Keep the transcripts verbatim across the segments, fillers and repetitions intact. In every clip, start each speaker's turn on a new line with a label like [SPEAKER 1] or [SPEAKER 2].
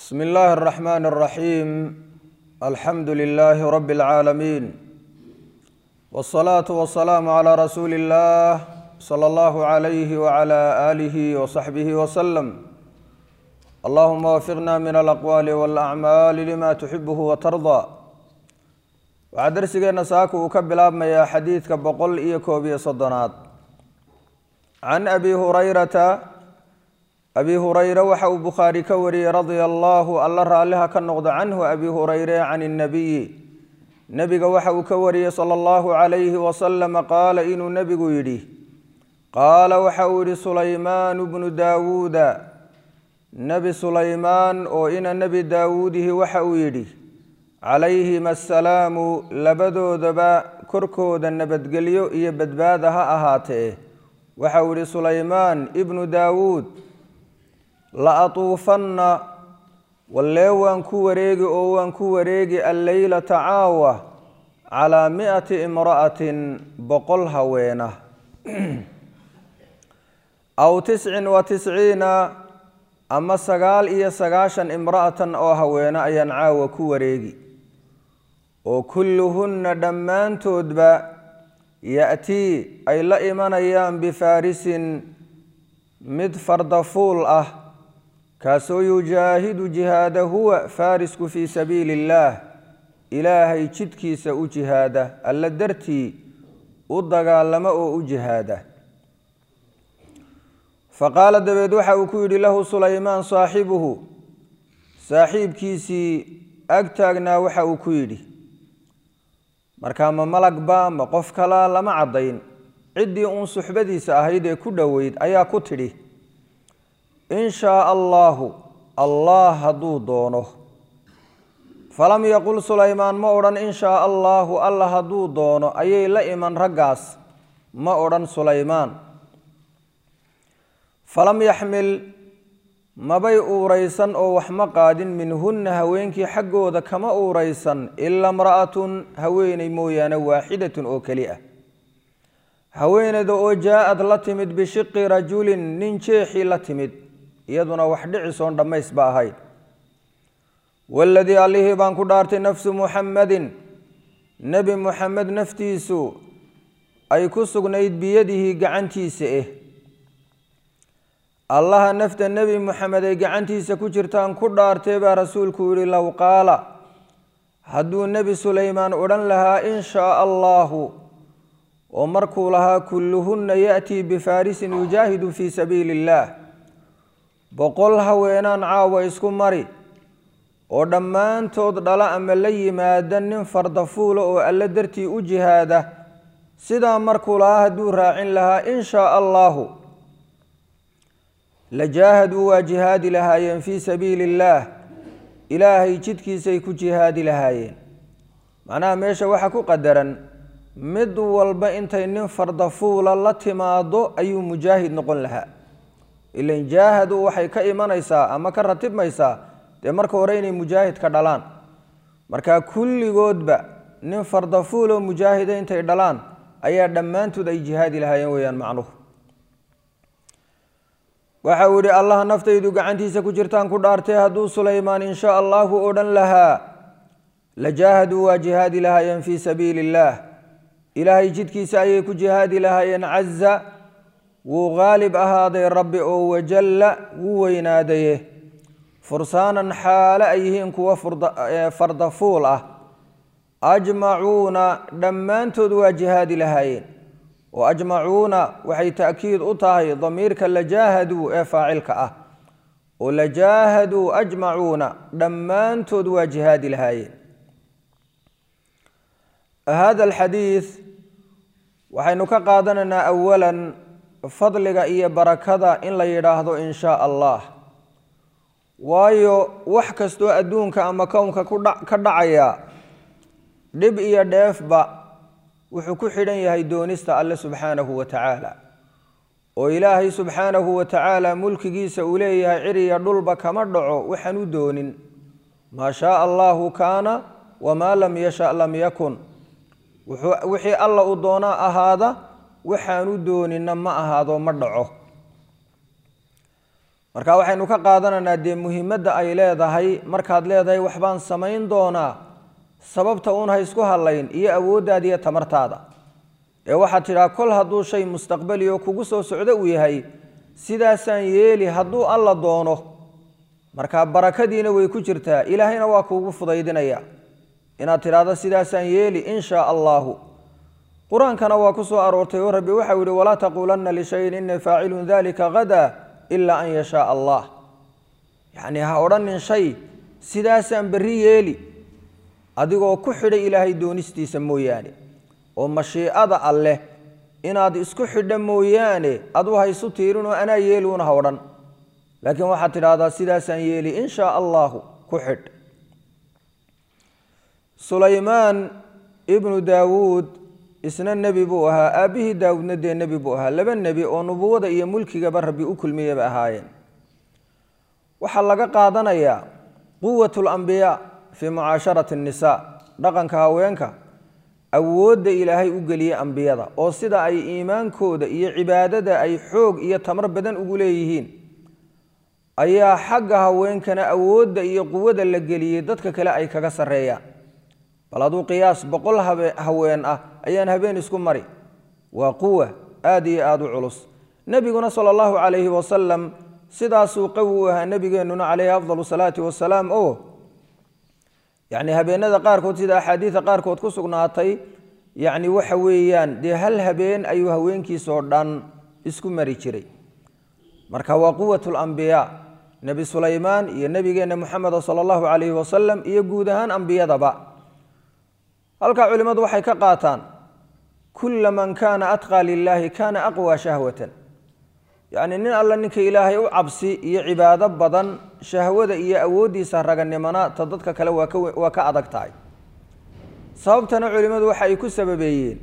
[SPEAKER 1] بسم الله الرحمن الرحيم الحمد لله رب العالمين والصلاة والسلام على رسول الله صلى الله عليه وعلى آله وصحبه وسلم اللهم وفقنا من الأقوال والأعمال لما تحبه وترضى وعدرسنا ساكو وكبل أبما يا حديث كبقل إيكوبي صدنات عن أبي هريرة أبي هريرة وحو بخاري كوري رضي الله الله رالها كالنقض عنه أبي هريرة عن النبي نبي وحو كوري صلى الله عليه وسلم قال إن النبي يدي قال وحو سليمان بن داود نبي سليمان وإن النبي داوده وحو يدي عليهما السلام لبدو دبا كركود النبت قليو يبدبادها أهاته وحو سليمان ابن داود لأطوفن والليوان كوريجي أوان كوريجي الليلة عاوة على مئة امرأة بقلها وينه أو تسع وتسعين أما سقال إيا سقاشا امرأة أو هوينة أيان عاوة كوريجي وكلهن دمان تدبا يأتي أي لئمان أيام بفارس مد فردفول أه كاسو يجاهد جهاده هو فارسك في سبيل الله إلهي جدكي سأو جهاده ألا درتي أدقى لما أو جهاده فقال دبيدوحا وكيد له سليمان صاحبه صاحب كيسي أكتاقنا وحا وكيدي مركام ملك با مقف كلا لما عضين عدي أن صحبتي سأهيدي كدويد أيا كتري إن شاء الله الله هدو دونه فلم يقل سليمان ما أوران إن شاء الله الله هدو دونه أي لئمن رقاس ما أوران سليمان فلم يحمل ما بي أوريسا أو وحمقاد منهن هوينك حقو ذا كما أوريسا إلا امرأة هوين مويان واحدة أو كلئة هوين ذو جاءت لتمد بشق رجل ننشيحي لتمد يدنا وحدعسون دميس باهاي والذي عليه بانكو دارت نفس محمد نبي محمد نفتيسو أي كسق نيد بيده قعنتيس إيه الله نفت النبي محمد قعنتيس كجرتان كدارت با رسول كوري لو قال هدو النبي سليمان أرن لها إن شاء الله ومركو لها كلهن يأتي بفارس يجاهد في سبيل الله بقول هوينان عاوة اسكو مري ودمان تود دلا أما لي مادن فردفول أو ألا درتي أجهاده سيدا مركو لها دور راعين لها إن شاء الله لجاهدوا وجهاد لهاين في سبيل الله إلهي جدكي سيكو جهاد لهاين معناها ميشا وحكو قدرا مد والبا انتين فردفول الله تمادو أي مجاهد نقول لها إلا إن جاهدوا وحي كإيمانيسا أما كرتب ميسا دي مركا وريني مجاهد كدلان مركا كل قدبا نين فردفول مجاهدين تيدلان أيا دمانتو دي جهاد لها ينويان معنوه وحاولي الله نفتيدو قعنتيسا كجرتان كدارتي هدو سليمان إن شاء الله أودن لها لجاهدوا وجهاد لها ين في سبيل الله إلهي جدكي سايكو جهاد لها ين عز وغالب أهادي ربي أو وجل وويناديه فرسانا حال أيهن كوا فرد فولة أجمعون دمان تدوى جهاد لهاين وأجمعون وحي تأكيد أطاهي ضميرك لجاهدوا فاعلك أه ولجاهدوا أجمعون دمان تدوى جهاد لهاين هذا الحديث وحينك قادنا أولا fadliga iyo barakada in la yiraahdo in sha Allah waayo wax kasto adduunka ama koonka ka dhacaya dib iyo dheefba wuxuu ku xidhan yahay doonista Alle subhanahu wa ta'ala oo Ilaahay subhanahu wa ta'ala mulkigiisa uu leeyahay ciriya dhulba kama dhaco waxaan u doonin ma sha Allah kana wama lam yasha lam yakun wixii Allah u doona ahaada waxaanu doonina ma ahaado ma dhaco marka waxaynu ka qaadanaynaa dee muhiimadda ay leedahay markaad leedahay waxbaan samayn doonaa sababta uun ha isku hadlayn iyo awooddaada iyo tamartaada ee waxaad tidhaa kol hadduu shay mustaqbali oo kugu soo socdo uu yahay sidaasaan yeeli hadduu alla doono markaa barakadiina way ku jirtaa ilaahayna waa kuugu fudaydinaya inaad tidhaahdo sidaasaan yeeli in shaa allahu qur-aankana waa ku soo aroortay oo rabbi waxau yihi walaa taquulanna lishayin innii faacilun dalika hadaa ilaa an yashaa allah yacnii ha odhanin shay sidaasaan berri yeeli adigoo ku xidhay ilaahay doonistiisa mooyaane oo mashiicada alleh inaad isku xidha mooyaane aduu haysu tiirinoo anaa yeeli una ha odhan laakiin waxaad tidhaahdaa sidaasaan yeeli in shaa allahu ku xidh sulaymaan ibnu daawuud isna nebi buu ahaa aabbihii daawuudna dee nebi buu ahaa laba nebi oo nubuwada iyo mulkigaba rabbi u kulmiyaba ahaayeen waxaa laga qaadanayaa quwatu lambiyaa fii mucaasharati annisaa dhaqanka haweenka awoodda ilaahay u geliyey ambiyada oo sida ay iimaankooda iyo cibaadada ay xoog iyo tamar badan ugu leeyihiin ayaa xagga haweenkana awoodda iyo quwada la geliyey dadka kale ay kaga sarreeyaan bal hadduu qiyaas boqol haween ah ayaan habeen isku mari waa quwa aad iyo aada u culus nebiguna sala allahu calayhi wasalam sidaasuu qawi u ahaa nebigeennuna calayhi afdalu salaati wasalaam oo yacni habeenada qaarkood sida axaadiida qaarkood ku sugnaatay yacni waxa weeyaan dee hal habeen ayuu haweenkiisoo dhan isku mari jiray marka waa quwatu lambiyaa nebi sulaymaan iyo nebigeenna moxameda sala allahu calayhi wasalam iyo guud ahaan ambiyadaba halkaa culimmadu waxay ka qaataan kulla man kaana atqaa lilaahi kaana aqwaa shahwatan yacni nin alla ninka ilaahay u cabsi iyo cibaado badan shahwada iyo awooddiisa raganimana ta dadka kale waa ka waa ka adag tahay sababtana culimmadu waxa ay ku sababeeyeen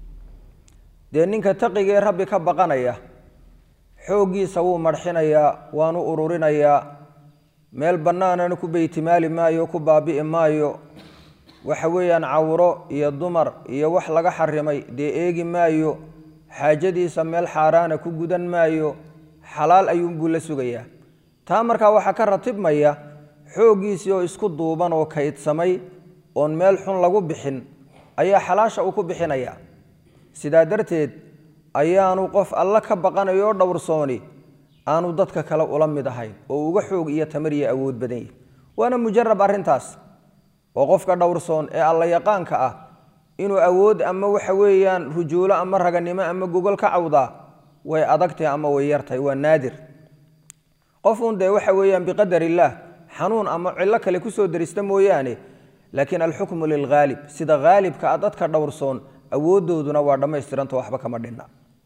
[SPEAKER 1] dee ninka taqigee rabbi ka baqanaya xooggiisa wuu marxinayaa waanu ururinayaa meel bannaanana ku beytimaali maayo ku baabi'i maayo waxa weeyaan cawro iyo dumar iyo wax laga xarimay dee eegi maayo xaajadiisa meel xaaraana ku gudan maayo xalaal ayuunbuu la sugayaa taa markaa waxaa ka ratibmaya xooggiisii oo isku duuban oo kaydsamay oon meel xun lagu bixin ayaa xalaasha uu ku bixinaya sidaa darteed ayaanu qof alla ka baqanayo oo dhowrsooni aanu dadka kale ula mid ahayn oo uga xoog iyo tamar iyo awood badan yahay waana mujarab arrintaas oo qofka dhowrsoon ee alla yaqaanka ah inuu awood ama waxa weeyaan rujuulo ama raganimo ama gogol ka cawdaa way adagtahay ama way yartahay waa naadir qofuun dee waxa weeyaan biqadar illaah xanuun ama cillo kale kusoo darista mooyaane laakiin alxukmu lilghaalib sida haalibka ah dadka dhowrsoon awooddooduna waa dhammaystiranta waxba kama dhinna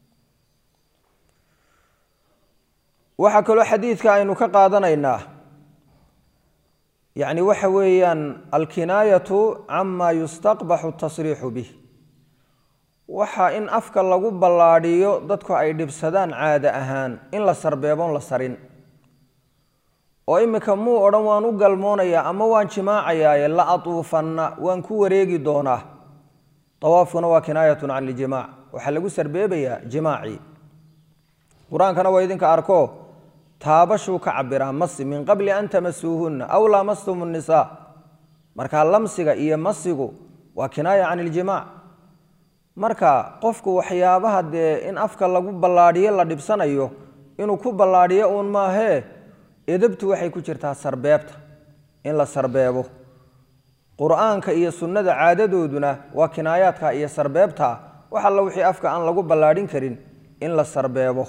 [SPEAKER 1] waxaa kaloo xadiidka aynu ka qaadanaynaa yacni waxa weeyaan alkinaayatu cama yustaqbaxu tasriixu bih waxa in afka lagu ballaadhiyo dadku ay dhibsadaan caado ahaan in la sarbeeboon la sarin oo iminka muu odhan waan u galmoonayaa ama waan jimaacayaaye la atuufanna waan ku wareegi doonaa tawaafkuna waa kinaayatun can iljimaac waxaa lagu sarbeebayaa jimaacii qur-aankana waa idinka arko taabashuu ka cabiraa masi min qabli an tamasuuhunna aw laamastum nnisaa markaa lamsiga iyo masigu waa kinaaya can iljimaac marka qofku waxyaabaha dee in afka lagu ballaadhiyo la dhibsanayo inuu ku ballaadhiyo uun maahee edabtu waxay ku jirtaa sarbeebta in la sarbeebo qur-aanka iyo sunnada caadadooduna waa kinaayaadka iyo sarbeebta wax alla wixii afka aan lagu ballaadhin karin in la sarbeebo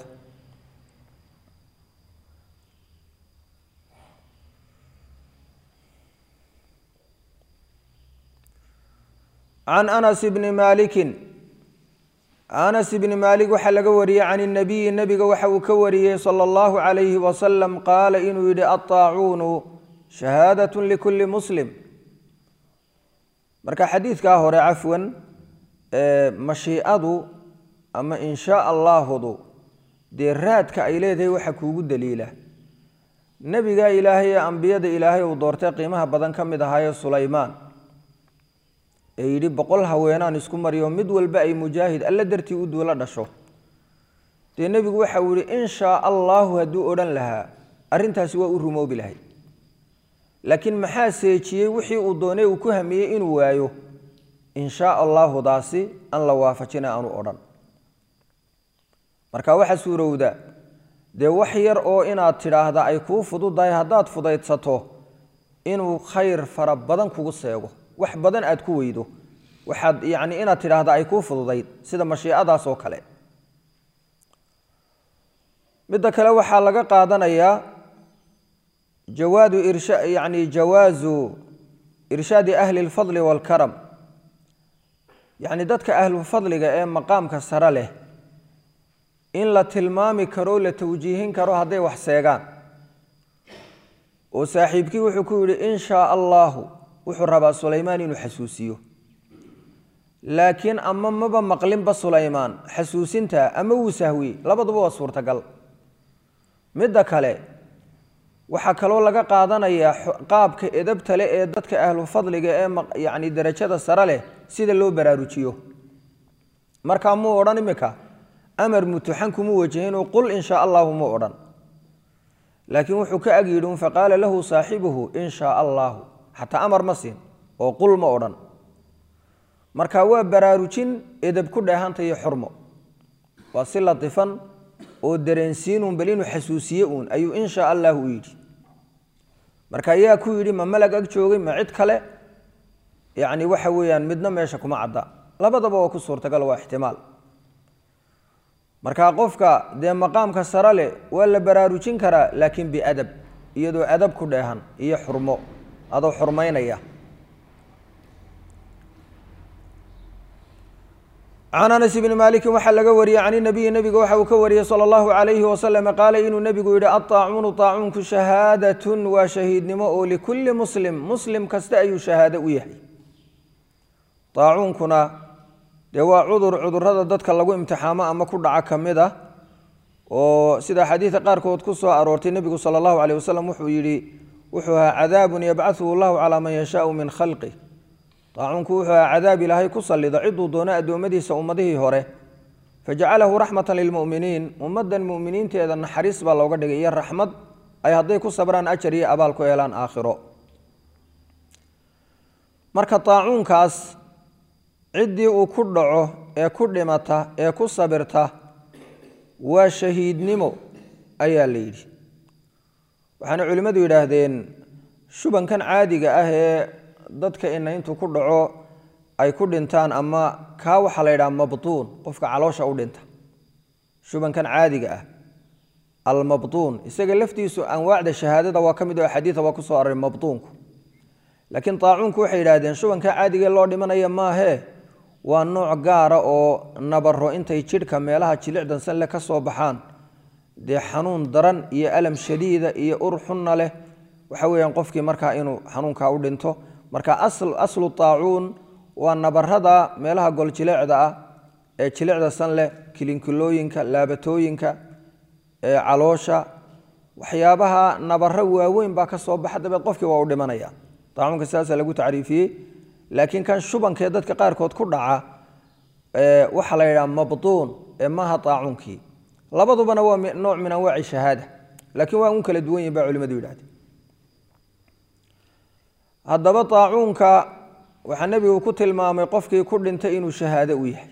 [SPEAKER 1] can anas bni maalikin anas bni maalik waxaa laga wariyey can inabiyi nebiga waxa uu ka wariyey sala allahu calayhi wasalam qaala inuu yidhi aطaacuunu shahaadat likulli muslim marka xadiidkaa hore cafwan mashiicadu ama in shaa allaahudu dee raadka ay leedahay waxa kuugu daliila nebigaa ilaahay ee ambiyada ilaahay uu doortay qiimaha badan ka mid ahaaye sulaymaan ee yidhi boqol haweenaan isku mariyo mid walba ay mujaahid alla dartii u duula dhasho dee nebigu waxa uu yihi in shaa allaahu hadduu odhan lahaa arrintaasi waa u rumoobi lahay laakiin maxaa seejiyey wixii uu doonay uu ku hamiyey inuu waayo in shaa allahu daasi an la waafajina aanu odhan marka waxa suurowda dee wax yar oo inaad tidhaahda ay kuu fududahay haddaad fudaydsato inuu khayr fara badan kugu seego wax badan aad ku weydo waxaad yacni inaad tidhaahda ay kuu fududayd sida mashiicadaas oo kale midda kale waxaa laga qaadanayaa jawaadu irsha yacni jawaazu irshaadi ahli alfadli waalkaram yacni dadka ahlulfadliga ee maqaamka sare leh in la tilmaami karo la tawjiihin karo hadday wax seegaan oo saaxiibkii wuxuu ku yidhi in shaa allahu wuxuu rabaa sulaymaan inuu xasuusiyo laakiin ama maba maqlinba sulaymaan xasuusinta ama wuu sahwiyey labaduba waa suurtagal midda kale waxaa kaloo laga qaadanayaa qaabka edabta leh ee dadka ahlu fadliga ee yacni darajada sare leh sida loo baraarujiyo markaa muu odhan imika amar mutuxan kuma wajahinoo qul in shaa allahu muu odhan laakiin wuxuu ka ag yidhi un faqaala lahu saaxibuhu in shaa allahu xataa amar ma siin oo qul ma odhan marka waa baraarujin edab ku dheehanta iyo xurmo waa si latifan oo dareensiinun bal inuu xasuusiye uun ayuu in shaa allahu u yidhi marka ayaa ku yidhi ma malag ag joogay ma cid kale yacni waxa weeyaan midna meesha kuma cadda labadaba waa ku suurtagal waa ixtimaal marka qofka dee maqaamka sare leh waa la baraarujin karaa laakiin biadab iyadoo adab ku dheehan iyo xurmo adoo xurmaynaya can anas bni maalikin waxaa laga wariyey can inabiyi nebiga waxa uu ka wariyey sala allahu calayhi wasalam qaala inuu nebigu yidhi adaacuunu daacuunku shahaadatun waa shahiidnimo oo likulli muslim muslim kasta ayuu shahaado u yahay daacuunkuna dee waa cudur cudurrada dadka lagu imtixaamo ama ku dhaca ka mid ah oo sida xadiidka qaarkood ku soo aroortay nebigu sala allahu calayh wasalam wuxuu yidhi wuxuu ahaa cadaabun yabcahuhu allahu calaa man yashaau min khalqih daacuunku wuxuu ahaa cadaab ilaahay ku sallida ciduu doono addoommadiisa ummadihii hore fajacalahu raxmatan lilmu'miniin ummaddan mu'miniinteeda naxariis baa looga dhigay iyo raxmad ay hadday ku sabraan ajar iyo abaal ku helaan aakhiro marka daacuunkaas ciddii uu ku dhaco ee ku dhimata ee ku sabirta waa shahiidnimo ayaa la yidhi waxaana culimmadu yidhaahdeen shubankan caadiga ah ee dadka ina intuu ku dhaco ay ku dhintaan ama kaa waxaa la yidhaha mabtuun qofka caloosha u dhinta shubankan caadiga ah almabtuun isaga laftiisu anwaacda shahaadada waa ka mid oo xadiida waa ku soo aroray mabtuunku laakiin daacuunku waxay yidhahdeen shubanka caadiga loo dhimanaya maahee waa nooc gaara oo nabaro intay jidhka meelaha jilicdan sanle ka soo baxaan dee xanuun daran iyo alam shadiida iyo ur xunna leh waxa weeyaan qofkii markaa inuu xanuunkaa u dhinto marka aslu daacuun waa nabarada meelaha goljileecda ah ee jilicda sanleh kilinkilooyinka laabatooyinka ee caloosha waxyaabaha nabaro waaweyn baa ka soo baxa dabeed qofkii waa u dhimanaya daacuunka sidaasaa lagu tacriifiyey laakiin kan shubankee dadka qaarkood ku dhaca waxaa la yidhaha mabtuun ee maaha daacuunkii labadubana waa nooc min anwaaci shahaada laakiin waa un kala duwan yihin baa culimadu yidhahdeen haddaba daacuunka waxaa nebigu ku tilmaamay qofkii ku dhintay inuu shahaado u yahay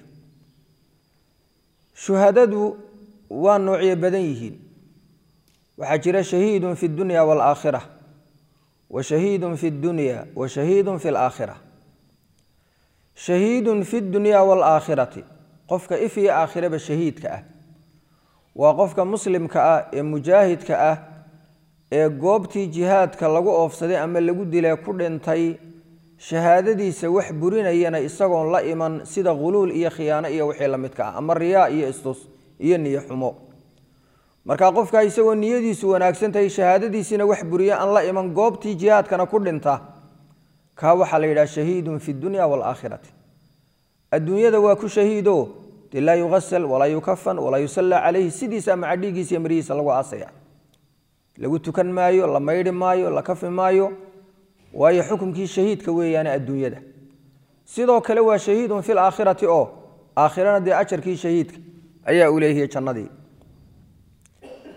[SPEAKER 1] shuhadadu waa noocyo badan yihiin waxaa jira shahiidun fi dunya waalaakhira wa shahiidun fi dunya wa shahiidun fi alaakhira shahiidun fi dunya waalaakhirati qofka if iyo aakhiraba shahiidka ah waa qofka muslimka ah ee mujaahidka ah ee goobtii jihaadka lagu oofsaday ama lagu dilay ku dhintay shahaadadiisa wax burinayana isagoon la iman sida khuluul iyo khiyaano iyo wixii la midka ah ama riyaa iyo istus iyo niyo xumo marka qofka isagoo niyadiisu wanaagsan tahay shahaadadiisina wax buriya aan la iman goobtii jihaadkana ku dhinta ka waxa la yiraahdaa shahiidun fi dunya wal aakhirati adduunyada waa ku shahiido la yughsal wala yukafan wala yusalla alayhi sidiisa macadigiisa mariisa lagu aasaya lagu tukan maayo la meeydi maayo la kafi maayo waayo xukunkii shahiidka weeyaan adduunyada sidoo kale waa shahiidun fil aakhirati oo aakhirana de ajarkii shahiidka ayaa u leeyahay jannadii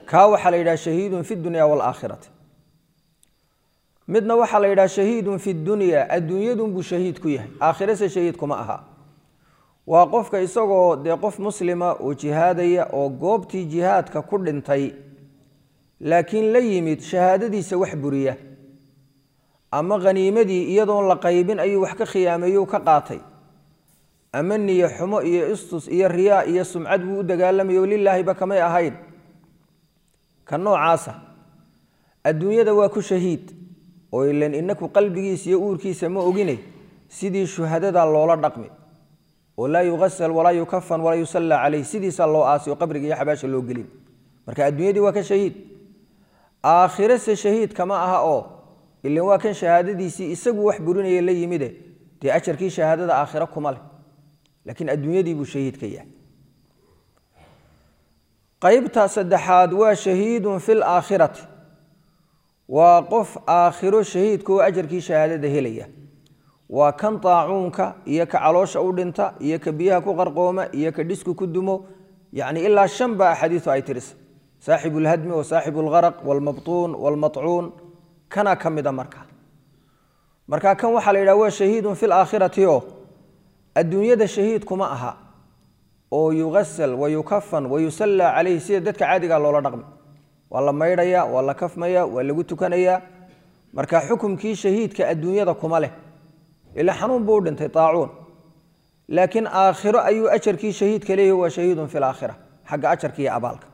[SPEAKER 1] kaa waxaa la yidhaha shahiidun fi dunya waalaakhirati midna waxaa la yidhaha shahiidun fi dunya adduunyadunbuu shahiid ku yahay aakhirase shahiid kuma aha waa qofka isagoo dee qof muslima oo jihaadaya oo goobtii jihaadka ku dhintay laakiin la yimid shahaadadiisa wax buriya ama khaniimadii iyadoon la qaybin ayuu wax ka khiyaameeyuu ka qaatay ama niyo xumo iyo istus iyo riyaa iyo sumcad buu u dagaalamayo lilaahiba kamay ahayn ka noocaasa adduunyada waa ku shahiid oo ilan inaku qalbigiisa iyo uurkiisa ma ogine sidii shuhadada loola dhaqmi oo laa yughasal walaa yukafan walaa yusalla calayh sidiisa loo aasiyo qabriga iyo xabaasha loo gelin marka adduunyadii waa ka shahiid aakhirase shahiid kama aha oo ilan waa kan shahaadadiisii isagu wax burinaya la yimide dee ajarkii shahaadada aakhira kuma leh laakiin adduunyadii buu shahiid ka yahay qaybta saddexaad waa shahiidun fi laakhirati waa qof aakhiro shahiidkoo ajarkii shahaadada helaya waa kan taacuunka iyo ka caloosha u dhinta iyo ka biyaha ku qarqooma iyo ka dhisku ku dumo yacni ilaa shan baa axaadiisu ay tirisa saaxibu lhadmi wa saaxibu lgaraq walmabtuun walmatcuun kana ka mida marka marka kan waxaa la yidhaha waa shahiidun fi laakhirati oo adduunyada shahiid kuma aha oo yughasal wa yukafan wa yusalla calayhi sida dadka caadigaa loola dhaqmi waa la maydhaya waa la kafmaya waa lagu tukanayaa marka xukumkii shahiidka adduunyada kuma leh ila xanuun buu u dhintay taacuun laakiin aakhiro ayuu ajarkii shahiidka leeyahay waa shahiidun fi laakhira xagga ajarka iyo abaalka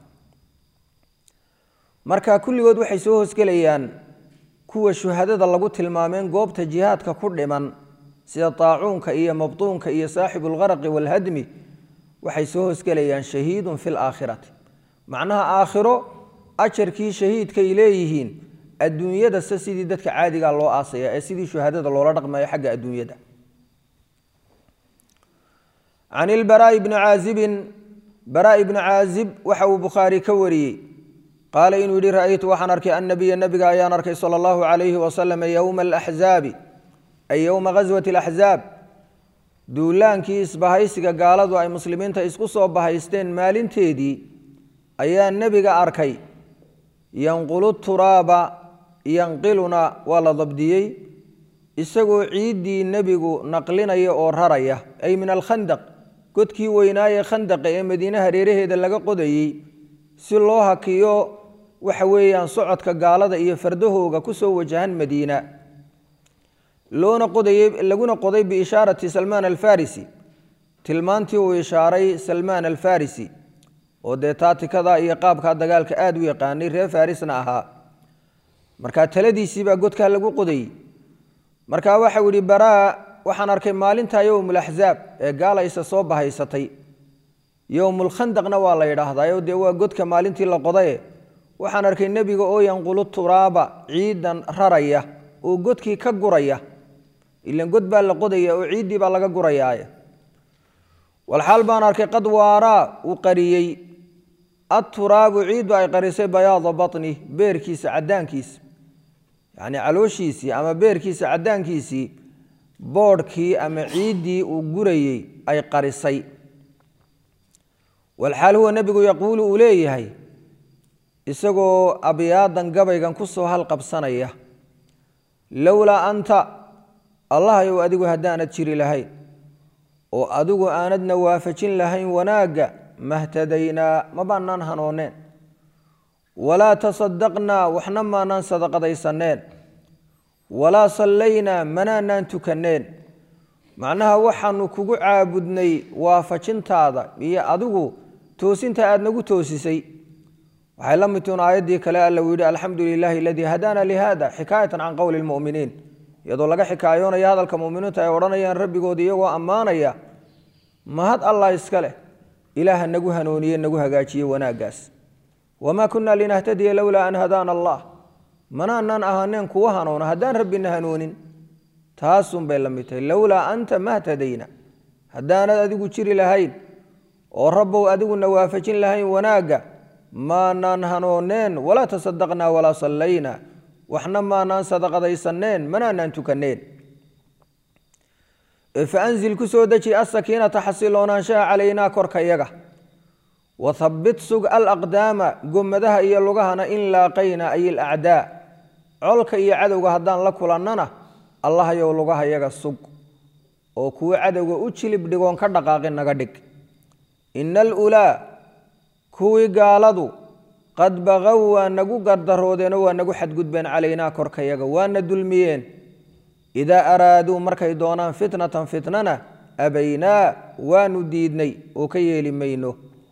[SPEAKER 1] marka kulligood waxay soo hoosgelayaan kuwa shuhadada lagu tilmaameen goobta jihaadka ku dhiman sida taacuunka iyo mabtuunka iyo saaxibu lgaraqi waalhadmi waxay soo hoosgelayaan shahiidun fi laakhirati macnaha aakhiro ajarkii shahiidkay leeyihiin adduunyadase sidii dadka caadigaa loo aasaya ee sidii shuhadada loola dhaqmayo xagga adduunyada can ilbaraa'i bni caazibin baraa'i bni caazib waxa uu bukhaari ka wariyey qaala inuu yihi ra'aytu waxaan arkay annabiya nabiga ayaan arkay sala allahu calayhi wasalam yowma alaxzaabi ay yowma ghaswati alaxzaab duulaankii isbahaysiga gaaladu ay muslimiinta isku soo bahaysteen maalinteedii ayaa nebiga arkay yanqulu turaaba yanqiluna waa la dabdiyey isagoo ciiddii nebigu naqlinaya oo raraya ay min alkhandaq godkii weynaaye khandaqa ee madiine hareeraheeda laga qodayey si loo hakiyo waxa weeyaan socodka gaalada iyo fardahooga ku soo wajahan madiina loona qodayey laguna qoday biishaarati salmaan alfarisi tilmaantii uu ishaaray salmaan alfarisi oo dee taatikada iyo qaabka dagaalka aada u yaqaanay reer farisna ahaa markaa taladiisii baa godkaa lagu qodayey markaa waxau yihi baraa waxaan arkay maalintaa yowmulaxzaab ee gaalaysa soo bahaysatay yowmulkhandaqna waa la yidhaahdayo dee waa godka maalintii la qodaye waxaan arkay nebiga oo yanqulu turaaba ciidan raraya oo godkii ka guraya ilan god baa la qodaya oo ciiddii baa laga gurayaaye walxaal baan arkay qad waaraa uu qariyey aturaabu ciiddu ay qarisay bayaada baطni beerkiisa caddaankiisa yacni calooshiisii ama beerkiisa caddaankiisii boodhkii ama ciiddii uu gurayey ay qarisay walxaal huwa nebigu yaquulu uu leeyahay isagoo abyaadan gabaygan ku soo halqabsanaya lowlaa anta allahayow adigu haddaanad jiri lahayn oo adigu aanadna waafajin lahayn wanaagga mahtadaynaa ma baanaan hanooneen walaa tasadaqnaa waxna maanaan sadaqadaysaneen walaa sallaynaa manaanaan tukanneen macnaha waxaanu kugu caabudnay waafajintaada iyo adigu toosinta aad nagu toosisay waxay la midtuun aayaddii kale alla uu yidhi alxamdu lilaahi aladii hadaana lihada xikaayatan can qowli lmu'miniin iyadoo laga xikaayoonaya hadalka mu'miniinta ay odhanayaan rabbigooda iyagoo ammaanaya mahad allah iska leh ilaaha nagu hanuuniye nagu hagaajiye wanaaggaas wamaa kunna linahtadiya lowlaa an hadaana allah manaanaan ahaaneen kuwa hanuuna haddaan rabbina hanuunin taasun bay la mid tahay lowlaa anta mahtadayna haddaanad adigu jiri lahayn oo rabbow adiguna waafajin lahayn wanaagga maanaan hanooneen walaa tasadaqnaa walaa sallaynaa waxna maanaan sadaqadaysaneen manaanaan tukanneen faanzil ku soo deji asakiinata xasiloonaanshaha calaynaa korka yaga wathabbit sug alaqdaama gommadaha iyo lugahana in laaqayna ay alacdaa colka iyo cadowga haddaan la kulannana allahayow lugaha yaga sug oo kuwa cadowga u jilib dhigoon ka dhaqaaqin naga dhig ina alulaa kuwii gaaladu qad baqow waa nagu gardaroodeenoo waa nagu xadgudbeen calaynaa korkayaga waana dulmiyeen idaa araaduu markay doonaan fitnatan fitnana abaynaa waanu diidnay oo ka yeeli mayno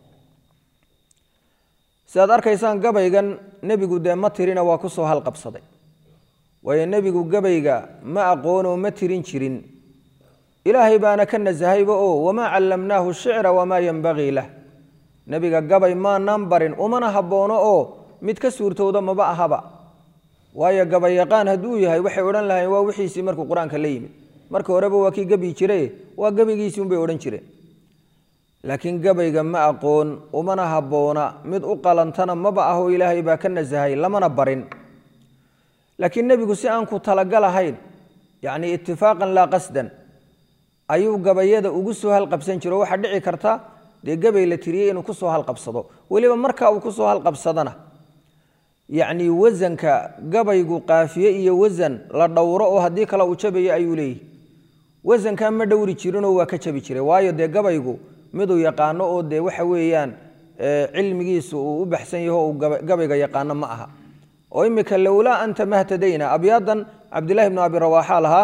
[SPEAKER 1] sidaad arkaysaan gabaygan nebigu dee ma tirina waa ku soo halqabsaday waayo nebigu gabayga ma aqoonoo ma tirin jirin ilaahay baana ka nasahayba oo wamaa callamnaahu shicra wamaa yenbagii lah nebiga gabay maanaan barin umana habboono oo mid ka suurtowda maba ahaba waayo gabay yaqaan hadduu yahay waxay odhan lahayn waa wixiisii markuu qur-aanka la yimid marka horeba waa kii gabi jiray waa gabaygiisii unbay odhan jireen laakiin gabayga ma aqoon umana habboona mid u qalantana maba ahoo ilaahay baa ka nasahay lamana barin laakiin nebigu si aan ku talagalahayn yacni itifaaqan laa qasdan ayuu gabayada ugu soo halqabsan jiro waxaa dhici karta dee gabay la tiriyey inuu ku soo halqabsado weliba marka uu ku soo halqabsadana yacni wasanka gabaygu qaafiye iyo wasan la dhowro oo haddii kale uu jabayo ayuu leeyahy wasankaa ma dhowri jirinoo waa ka jabi jiray waayo dee gabaygu miduu yaqaano oo dee waxa weeyaan cilmigiisu uu u baxsan yaho uu gabayga yaqaano ma aha oo imika lowlaa anta mahtadayna abyaadan cabdillahi ibnu abi rawaaxa lahaa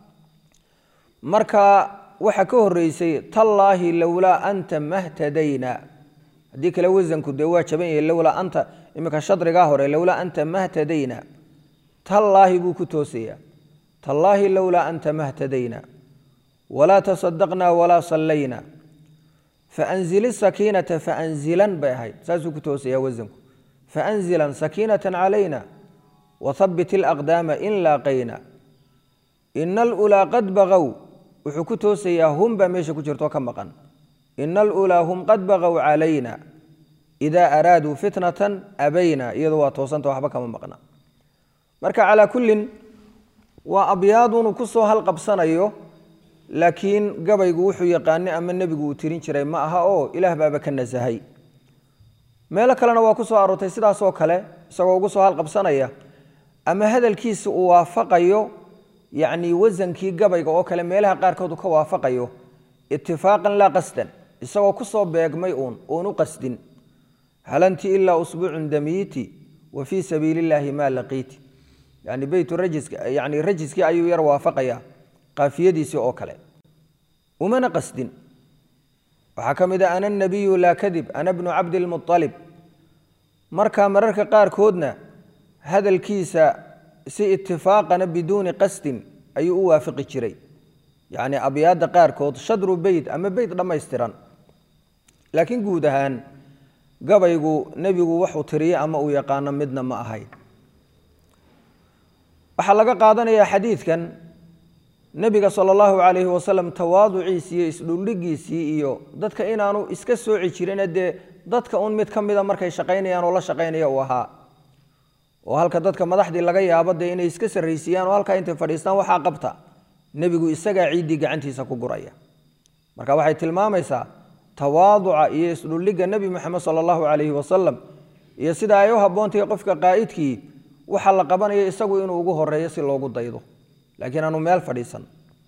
[SPEAKER 1] marka waxa ka horeysay tallaahi lowlaa anta mahtadayna haddii kale wasanku dee waa jaban yahay lowlaa anta imika shadrigaa hore lowlaa anta mahtadayna tallaahi buu ku toosayaa tallaahi lowlaa anta mahtadayna walaa tasadaqnaa walaa sallayna faanzil sakiinata faanzilan bay ahayd saasuu ku toosayaa wasanku faanzilan sakiinatan calayna wathabbit alaqdaama in laaqayna ina alulaa qad baqow wuxuu ku toosayaa hum baa meesha ku jirto ka maqan ina alulaa hum qad baqow calayna idaa araaduu fitnatan abayna iyadu waa toosanta waxba kama maqna marka calaa kullin waa abyaadunu ku soo halqabsanayo laakiin gabaygu wuxuu yaqaanay ama nebigu uu tirin jiray ma aha oo ilaah baaba ka nasahay meelo kalena waa ku soo aroortay sidaasoo kale isagoo ugu soo halqabsanaya ama hadalkiisa uu waafaqayo yacni wasankii gabayga oo kale meelaha qaarkood uu ka waafaqayo itifaaqan laa qasdan isagoo ku soo beegmay uun uun u qasdin halanti ilaa usbuucun damiiti wa fii sabiili illaahi maa laqiiti yani beytu rajiska yani rajiskii ayuu yar waafaqayaa qaafiyadiisii oo kale umana qasdin waxaa ka mid ah ana nabiyu laa kadib ana bnu cabdilmualib markaa mararka qaarkoodna hadalkiisa si itifaaqana biduuni qasdin ayuu u waafaqi jiray yacni abyaadda qaarkood shadru beyt ama beyt dhammaystiran laakiin guud ahaan gabaygu nebigu waxuu tiriye ama uu yaqaano midna ma ahayn waxaa laga qaadanayaa xadiidkan nebiga sala allahu calayhi wasalam tawaaduciisii iyo isdhuldhigiisii iyo dadka inaanu iska sooci jirine dee dadka un mid ka mida markay shaqaynayaan oo la shaqaynaya uu ahaa oo halka dadka madaxdii laga yaabo dee inay iska sarraysiiyaan oo halkaa intay fadhiistaan waxaa qabta nebigu isagaa ciiddii gacantiisa ku guraya marka waxay tilmaamaysaa tawaaduca iyo isdhuldhigga nebi moxamed sala allahu calayhi wasalam iyo sida ay u habboontahay qofka qaa'idkii waxaa la qabanaya isagu inuu ugu horeeyo si loogu daydo laakiin aanu meel fadhiisan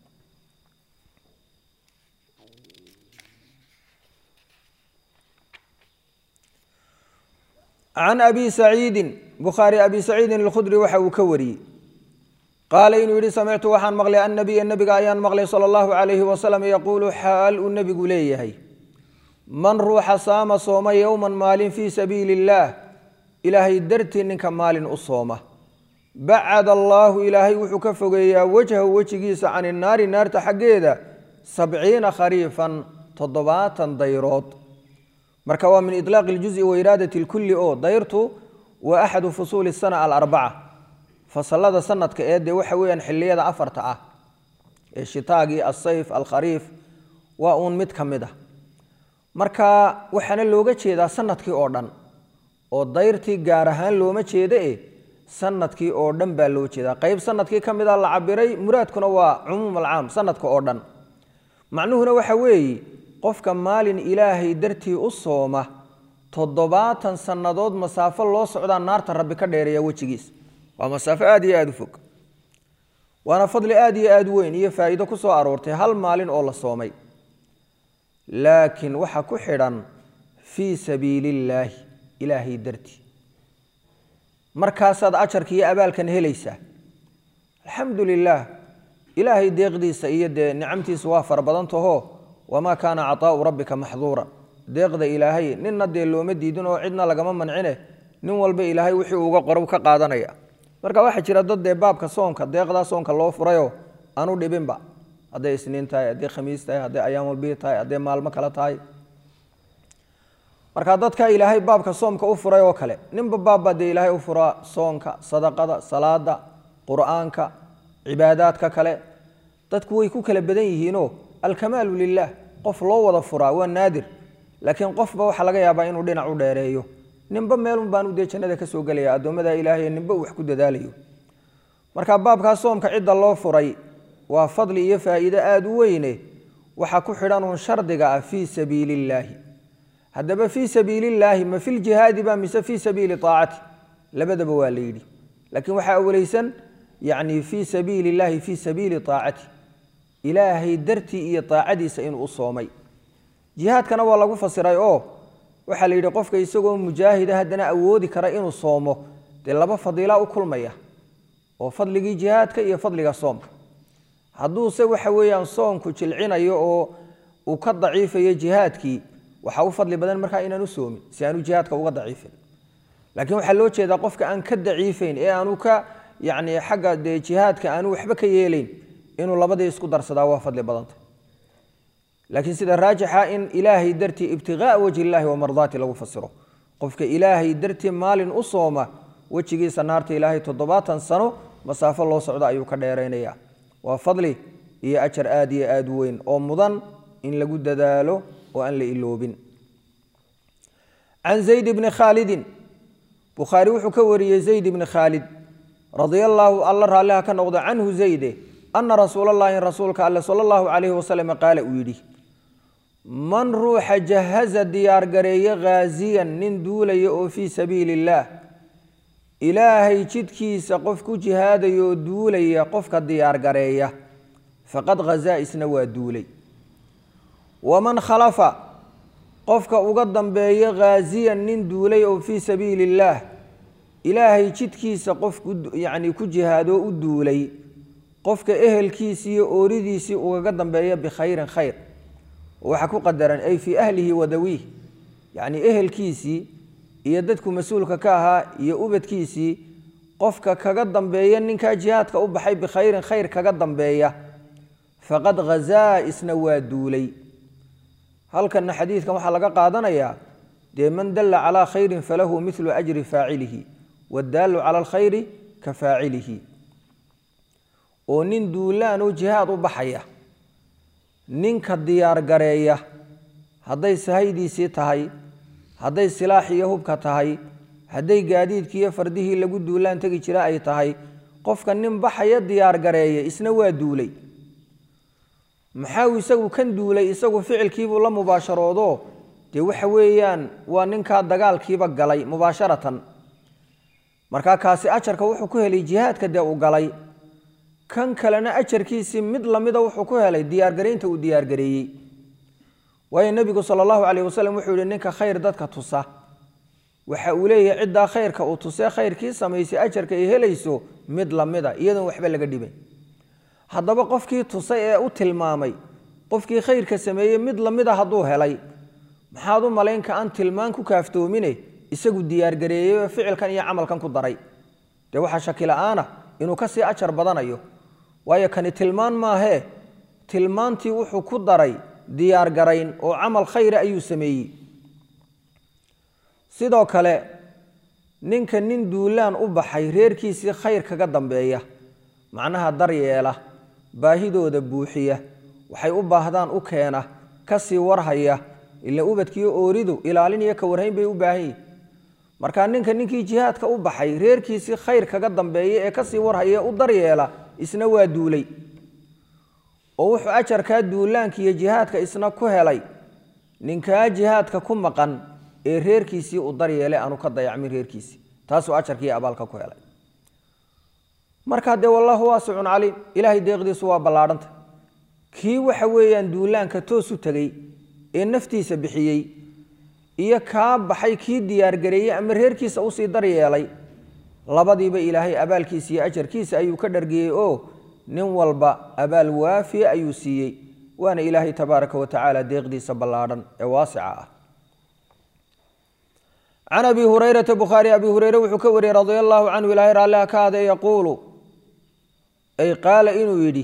[SPEAKER 1] can abi saciidin bukhaari abi saciidin alkhudri waxa uu ka wariyey qaala inuu yidhi samictu waxaan maqlay annabiya nebiga ayaan maqlay sala allahu calayhi wasalam yaquulu xaal uu nebigu leeyahay man ruuxa saama sooma yowman maalin fii sabiili illaah ilaahay dartii ninka maalin u sooma bacad allaahu ilaahay wuxuu ka fogeeyaa wajhahu wejigiisa can innaari naarta xaggeeda sabciina khariifan toddobaatan dayrood marka waa min ilaaqi iljuzi wa iraadati lkulli oo dayrtu waa axadu fusuuli sana alarbaca fasalada sanadka ee dee waxa weeyaan xilliyada afarta ah ee shitaagii alsayf alkhariif waa uun mid ka mid ah marka waxaana looga jeedaa sanadkii oo dhan oo dayrtii gaar ahaan looma jeeda e sanadkii oo dhan baa loo jeedaa qayb sanadkii ka mid a la cabiray muraadkuna waa cumuum alcaam sanadka oo dhan macnuhuna waxa weeye qofka maalin ilaahay dartii u sooma toddobaatan sannadood masaafo loo socdaa naarta rabbi ka dheereeya wejigiisa waa masaafo aad iyo aad u fog waana fadli aad iyo aad weyn iyo faa'iido ku soo aroortay hal maalin oo la soomay laakiin waxa ku xidhan fii sabiilillaahi ilaahay dartii markaasaad ajarka iyo abaalkan helaysaa alxamdu lilaah ilaahay deeqdiisa iyo dee nicamtiisa waa fara badan taho wamaa kaana cataa'u rabbika maxduuran deeqda ilaahay ninna dee looma diidin oo cidna lagama mancine nin walba ilaahay wixii uga qorob ka qaadanaya marka waxaa jira dad dee baabka soonka deeqdaa soonka loo furayoo aanu dhibinba hadday isniin tahay hadday khamiis tahay hadday ayaamulbii tahay hadday maalmo kale tahay marka dadka ilaahay baabka soomka u furay oo kale ninba baabbaa dee ilaahay u furaa soonka sadaqada salaada qur'aanka cibaadaadka kale dadku way ku kala badan yihiinoo alkamaalu lilaah qof loo wada furaa waa naadir laakiin qofba waxaa laga yaabaa inuu dhinac u dheereeyo ninba meelun baanu dee jannada ka soo gelaya addoommada ilaahay ninba uu wax ku dadaalayo marka baabkaa soomka cidda loo furay waa fadli iyo faa'iido aada u weyne waxaa ku xidhan uun shardiga ah fii sabiili illaahi haddaba fii sabiili illaahi ma fi ljihaadi ba mise fii sabiili aacati labadaba waa la yidhi laakiin waxaa awaleysan yacni fii sabiili illaahi fii sabiili aacati ilaahay dartii iyo aacadiisa inuu u soomay jihaadkana waa lagu fasiray oo waxaa la yidhi qofka isagoo mujaahida haddana awoodi kara inuu soomo dee laba fadiila u kulmaya oo fadligii jihaadka iyo fadliga soomka hadduuse waxa weeyaan soonku jilcinayo oo uu ka daciifayo jihaadkii waxaa u fadli badan markaa inaan u soomin si aanu jihaadka uga daciifin laakiin waxaa loo jeedaa qofka aan ka daciifayn ee aanu ka yacni xagga dee jihaadka aanu waxba ka yeelayn inuu labadii isku darsadaa waa fadli badanta laakiin sida raajixa in ilaahay dartii ibtiqaa'a wajhi illaahi wa mardaati lagu fasiro qofka ilaahay dartii maalin u sooma wejigiisa naarta ilaahay toddobaatan sano masaafo loo socdo ayuu ka dheeraynaya waa fadli iyo ajar aad iyo aad u weyn oo mudan in lagu dadaalo oo aan la iloobin can zayd bni khaalidin bukhaari wuxuu ka wariyey zayd bni khaalid radia allaahu alla raalliha ka noqdo canhu zayde ana rasuula allaahi rasuulka alle sala allahu calayhi wasalam qaala uu yidhi man ruuxa jahaza diyaargareeye ghaasiyan nin duulaya oo fii sabiili illaah ilaahay jidkiisa qof ku jihaadaya oo duulaya qofka diyaargareeya faqad ghazaa isna waa duulay waman khalafa qofka uga dambeeya ghaasiyan nin duulay oo fii sabiili illaah ilaahay jidkiisa qof yacni ku jihaadoo u duulay qofka ehelkiisii iyo ooridiisii ugaga dambeeya bikhayrin khayr waxaa ku qadaran ay fii ahlihi wadawiih yacni ehelkiisii iyo dadku mas-uulka ka ahaa iyo ubadkiisii qofka kaga dambeeya ninkaa jihaadka u baxay bikhayrin khayr kaga dambeeya faqad ghazaa isna waa duulay halkanna xadiidkan waxaa laga qaadanayaa dee man dalla calaa khayrin falahu midlu ajri faacilihi waddaallu cala alkhayri ka faacilihi oo nin duulaan oo jihaad u baxaya ninka diyaargareeya hadday sahaydiisii tahay hadday silaax iyo hubka tahay hadday gaadiidkii iyo fardihii lagu duulaan tegi jira ay tahay qofka nin baxaya diyaargareeya isna waa duulay maxaa uu isagu kan duulay isagu ficilkiibuu la mubaasharoodo dee waxa weeyaan waa ninkaa dagaalkiiba galay mubaasharatan markaa kaasi ajarka wuxuu ku helay jihaadka dee uu galay kan kalena ajarkiisii mid lamida wuxuu ku helay diyaargaraynta uu diyaargareeyey waayo nebigu sala allahu calayh wasalam wuxuu yihi ninka khayr dadka tusa waxa uu leeyahay ciddaa khayrka uu tusee khayrkii samaysay ajarka ay helayso mid lamida iyadoon waxba laga dhibin haddaba qofkii tusay ee u tilmaamay qofkii khayrka sameeyey mid lamida hadduu helay maxaad u malaynka aan tilmaan ku kaaftoomine isagu diyaargareeyey oo ficilkan iyo camalkan ku daray dee waxaa shaki la'aana inuu ka sii ajar badanayo waayo kani tilmaan maahee tilmaantii wuxuu ku daray diyaargarayn oo camal khayra ayuu sameeyey sidoo kale ninka nin duulaan u baxay reerkiisii khayr kaga dambeeya macnaha daryeela baahidooda buuxiya waxay u baahdaan u keena ka sii warhaya ila ubadkiiyo ooridu ilaalin iyo ka warhayn bay u baahan yihin markaa ninka ninkii jihaadka u baxay reerkiisii khayr kaga dambeeya ee kasii warhaya u daryeela isna waa duulay oo wuxuu ajarkaa duulaanka iyo jihaadka isna ku helay ninkaa jihaadka ku maqan ee reerkiisii u daryeelay aanu ka dayacmin reerkiisii taasoo ajarkii abaalka ku helay marka de wallahu waasi'un caliim ilaahay deeqdiisu waa ballaadhanta kii waxa weeyaan duulaanka toos u tagay ee naftiisa bixiyey iyo kaa baxay kii diyaargareeyey ama reerkiisa u sii daryeelay labadiiba ilaahay abaalkiisa iyo ajarkiisa ayuu ka dhargiyey oo nin walba abaal waafi ayuu siiyey waana ilaahay tabaaraka wa tacaala deeqdiisa ballaadhan ee waasica ah عن أبي هريرة بخاري أبي هريرة وحكوري رضي الله عنه إلهي رالله كاذا يقول أي قال إنو يدي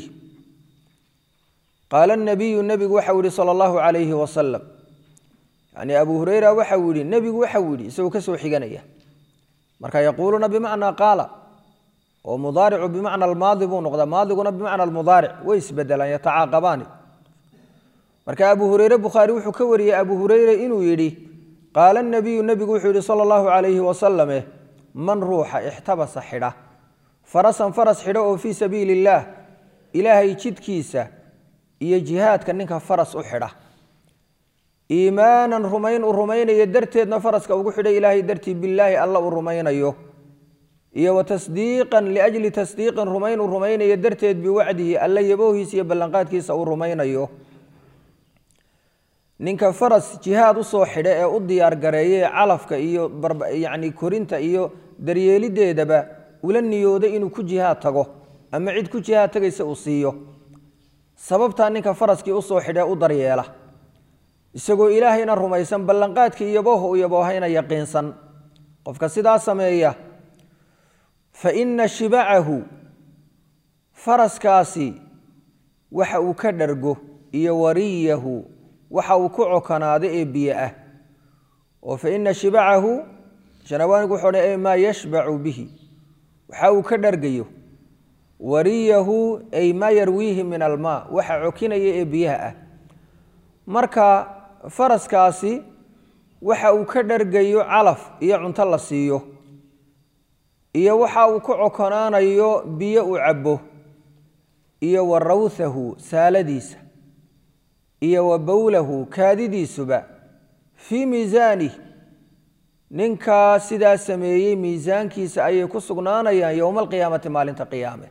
[SPEAKER 1] قال النبي النبي وحوري صلى الله عليه وسلم يعني أبو هريرة وحوري النبي وحوري سو كسو حقانية مركا يقولون بمعنى قال ومضارع بمعنى الماضي ونقضى ماضي بمعنى المضارع ويسبدلا يتعاقبان مركا أبو هريرة بخاري وحكوري أبو هريرة إنو يدي قال النبي النبي وحوري صلى الله عليه وسلم من روح احتبس حدا فرسا فرس حدا في سبيل الله إلهي جد كيسة إيا جهاد كننك فرس أحدا إيمانا رمين الرمين يدرتي فرس كوغو حدا إلهي درتي بالله الله الرمين أيوه إيا وتصديقا لأجل تصديق رمين الرمين يدرتي بوعده الله يبوه سيب اللنقات كيسة الرمين أيوه ninka faras jihaad u soo xidhay ee u diyaar gareeyay calafka iyo yaani korinta iyo daryeelideedaba ula niyooday inuu ku jihaad tago ama cid ku jihaad tagaysa uu siiyo sababta ninka faraskii u soo xidhay u daryeela isagoo ilaahayna rumaysan ballanqaadkii iyo booh u yaboohayna yaqiinsan qofka sidaa sameeya fa inna shibaahu faraskaasi waxa uu ka dhargo iyo wariyahu waxa uu ku cokanaaday ee biyo ah oo fa inna shibacahu janawaanigu wuxuu dhahay ma yashbacu bihi waxa uu ka dhargayo wariyahu ay ma yarwihi min almaa waxa cokinaya ee biyaha ah marka faraskaasi waxa uu ka dhargayo calaf iyo cunto la siiyo iyo waxa uu ku cokanaanayo biyo uu cabo iyo warawthahu saaladiisa iyo wabawlahu kaadidiisuba fii miisaani ninka sidaa sameeyey miisaankiisa ayay ku sugnaanayaan yowma alqiyaamati maalinta qiyaame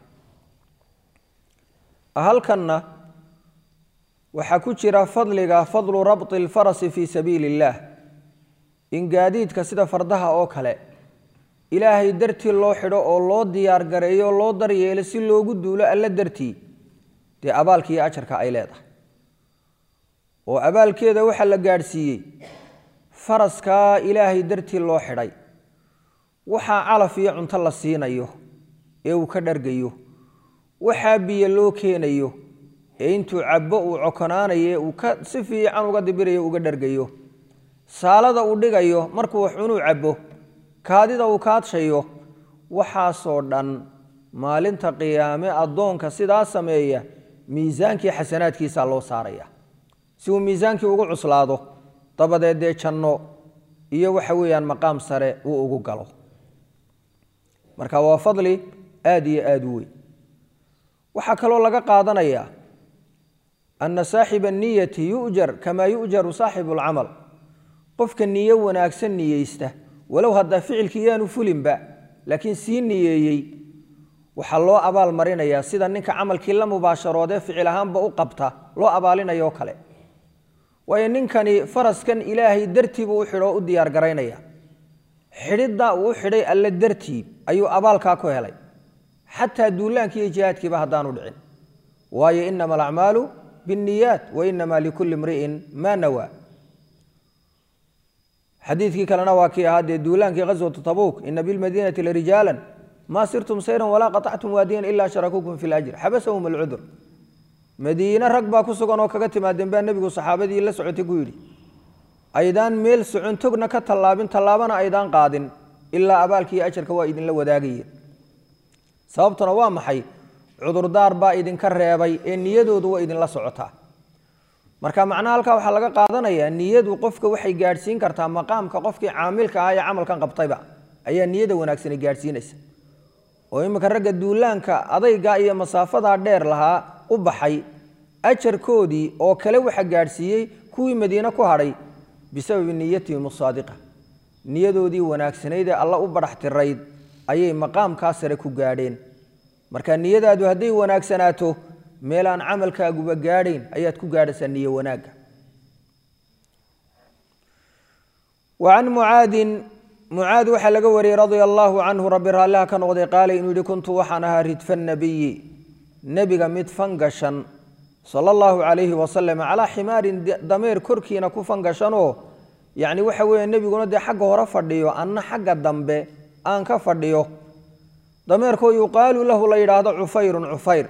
[SPEAKER 1] halkanna waxaa ku jira fadliga fadlu rabti alfarasi fii sabiili illaah in gaadiidka sida fardaha oo kale ilaahay dartii loo xidho oo loo diyaar gareeyo oo loo daryeelo si loogu duulo alla dartii dee abaalkiiyo ajarka ay leedahay oo abaalkeeda waxa la gaarsiiyey faraska ilaahay dartii loo xidhay waxa calaf iyo cunto la siinayo ee uu ka dhargayo waxa biyo loo keenayo ee intuu cabbo uu cokonaanayo uu ka si fiican uga dibirayo uga dhargayo saalada uu dhigayo markuu wax cunuu cabbo kaadida uu kaadshayo waxa soo dhan maalinta qiyaame adoonka sidaa sameeya miisaankii xasanaadkiisa loo saaraya si uu miisaankii ugu cuslaado dabadeed janno iyo waxa weeyaan maqaam sare uu ugu galo marka waa fadli aad iyo aad u weyn waxa kaloo laga qaadanayaa anna saaxiba niyati yu'jar kama yu'jaru saaxibu al-amal qofka niyo wanaagsan niyeysta walow hadda ficilkii yaanu fulinba laakiin si niyeeyay waxa loo abaal marinayaa sida ninka amalkii la mubaasharoode ficil ahaanba u qabta loo abaalinayo kale way ninkani faraskan ilaahay dartii buu u xidho u diyaar gareynaya xidhida uu xidhay alla dartii ayuu abaalka ku helay hatta duulaankii jihaadkiiba hadaanu dhicin waayo inama al-a'malu binniyat wa inma likulli imri'in ma nawa xadiiskii kalena waa kii ahaadee duulaankii ghazwat tabuk inna bil madinati lirijalan ma sirtum sayran wala qata'tum wadiyan illa sharakukum fil ajr habasahum al-udhr madiina rag baa ku sugan oo kaga timaadeen baa nabigu saxaabadii la socotay ku yiri aydaan meel socon togna ka talaabin talaabana aydaan qaadin illa abaalkii ajarka waa idin la wadaagayeen sababtuna waa maxay cudurdaar baa idin ka reebay ee niyadoodu waa idin la socotaa marka macnaha halka waxa laga qaadanayaa niyadu qofka waxay gaarsiin kartaa maqaamka qofkii caamilka ah ee amalkan qabtayba ayaa niyada wanaagsan gaarsiinaysa oo imika ragga duulaanka adayga iyo masaafada dheer lahaa u baxay ajarkoodii oo kale waxa gaarsiiyay kuwii Madiina ku haray bisabab niyatihi musaadiqa niyadoodii wanaagsanayd ee alla u barax tirayd ayay maqaamka sare ku gaadheen marka niyadaadu haday wanaagsanaato meel aan camalkaaguba gaadhayn ayaad ku gaadhaysaa niyo wanaaga وعن معاذ معاذ وحا لغا وري رضي الله عنه رب الله كان وقد قال إنه كنت وحنها ردف النبي نبي مد فنغشن صلى الله عليه وسلم على حمار ضمير كركينا كفنغشنو يعني waxa weey nabigu de xaq hore fadhiyo anna xaq dambe aan ka fadhiyo dameerko yuqaalu lahu la yiraahdo ufayr ufayr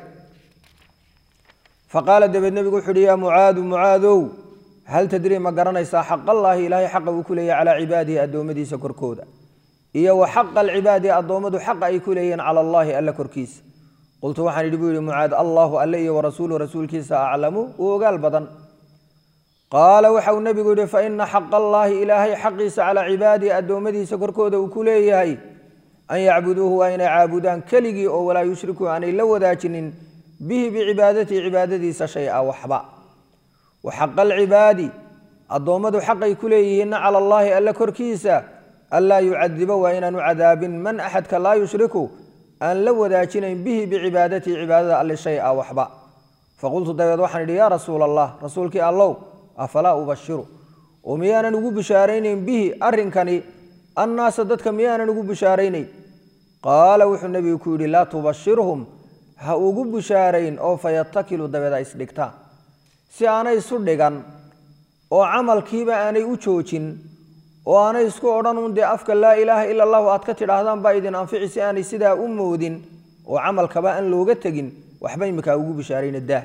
[SPEAKER 1] faqala dab nabigu xuriya muaad muaadow hal tadri ma garanaysa xaq allah ilaahi xaq uu ku leeyahay ala cibaadihi adoomadiisa korkooda iyo wa xaq al cibaadi adoomadu xaq ay ku leeyeen ala allah alla korkiisa qultu waxaan idhi buu muaad allah alla iyo rasuuluhu rasuulkiisa a'lamu oo gal badan قال وحو النبي قال فإن حق الله إلهي حقيس على عبادي أدومدي سكركوده وكليه أن يعبدوه وأن يعبدان كلغي أو ولا يشركوا أن إلا وذاكن به بعبادتي عبادتي شيئا وحبا وحق العباد الضومد حقي كليه على الله ألا كركيسا ألا يعذب وإن عذاب من أحد كلا يشركوا أن لو ذاكن به بعبادتي عبادة ألا شيئا وحبا فقلت داود وحن يا رسول الله رسولك الله أفلا أبشره وميانا نقول بشارين به أرنكني الناس ضدك ميانا نقول بشارين قال وحو النبي يقول لا تبشرهم هاوغو بشارين أو فيتكلوا دبدا إسلكتا سي أنا يسردقان أو عمل كيبا أنا يوچوچين أو أنا يسكو أرانون دي أفك لا إله إلا الله وأتكتر هذان بايدين أنفعي سي أنا سيدا أمودين وعمل كبا أن لوغتقين وحبين مكا أوغو بشارين الداه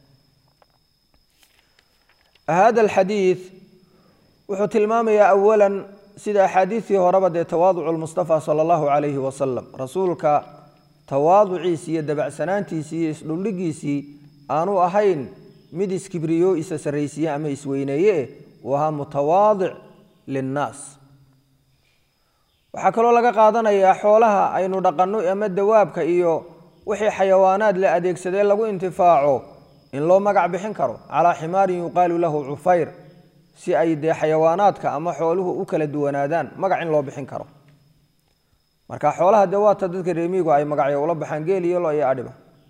[SPEAKER 1] هذا الحديث وحو تلمامي أولا سيدا حديثي هربا تواضع المصطفى صلى الله عليه وسلم رسولك تواضعي سي دبع سنانتي سي لولغي سي آنو أهين مدس كبريو إسا سريسي أما إسوينيه وها متواضع للناس وحكالو لغا قادنا يا حولها أينو دقنو أما الدوابك إيو وحي حيوانات لأديك سدين لغو انتفاعو إن لو مقع بحين كرو على حمار يقال له عفير سي أي دي حيواناتك أما حوله أكل الدوانادان مقع إن لو بحين كرو مركا حولها دوات تذكر يميقو أي مقع يولو بحين قيلي يولو أي عدبة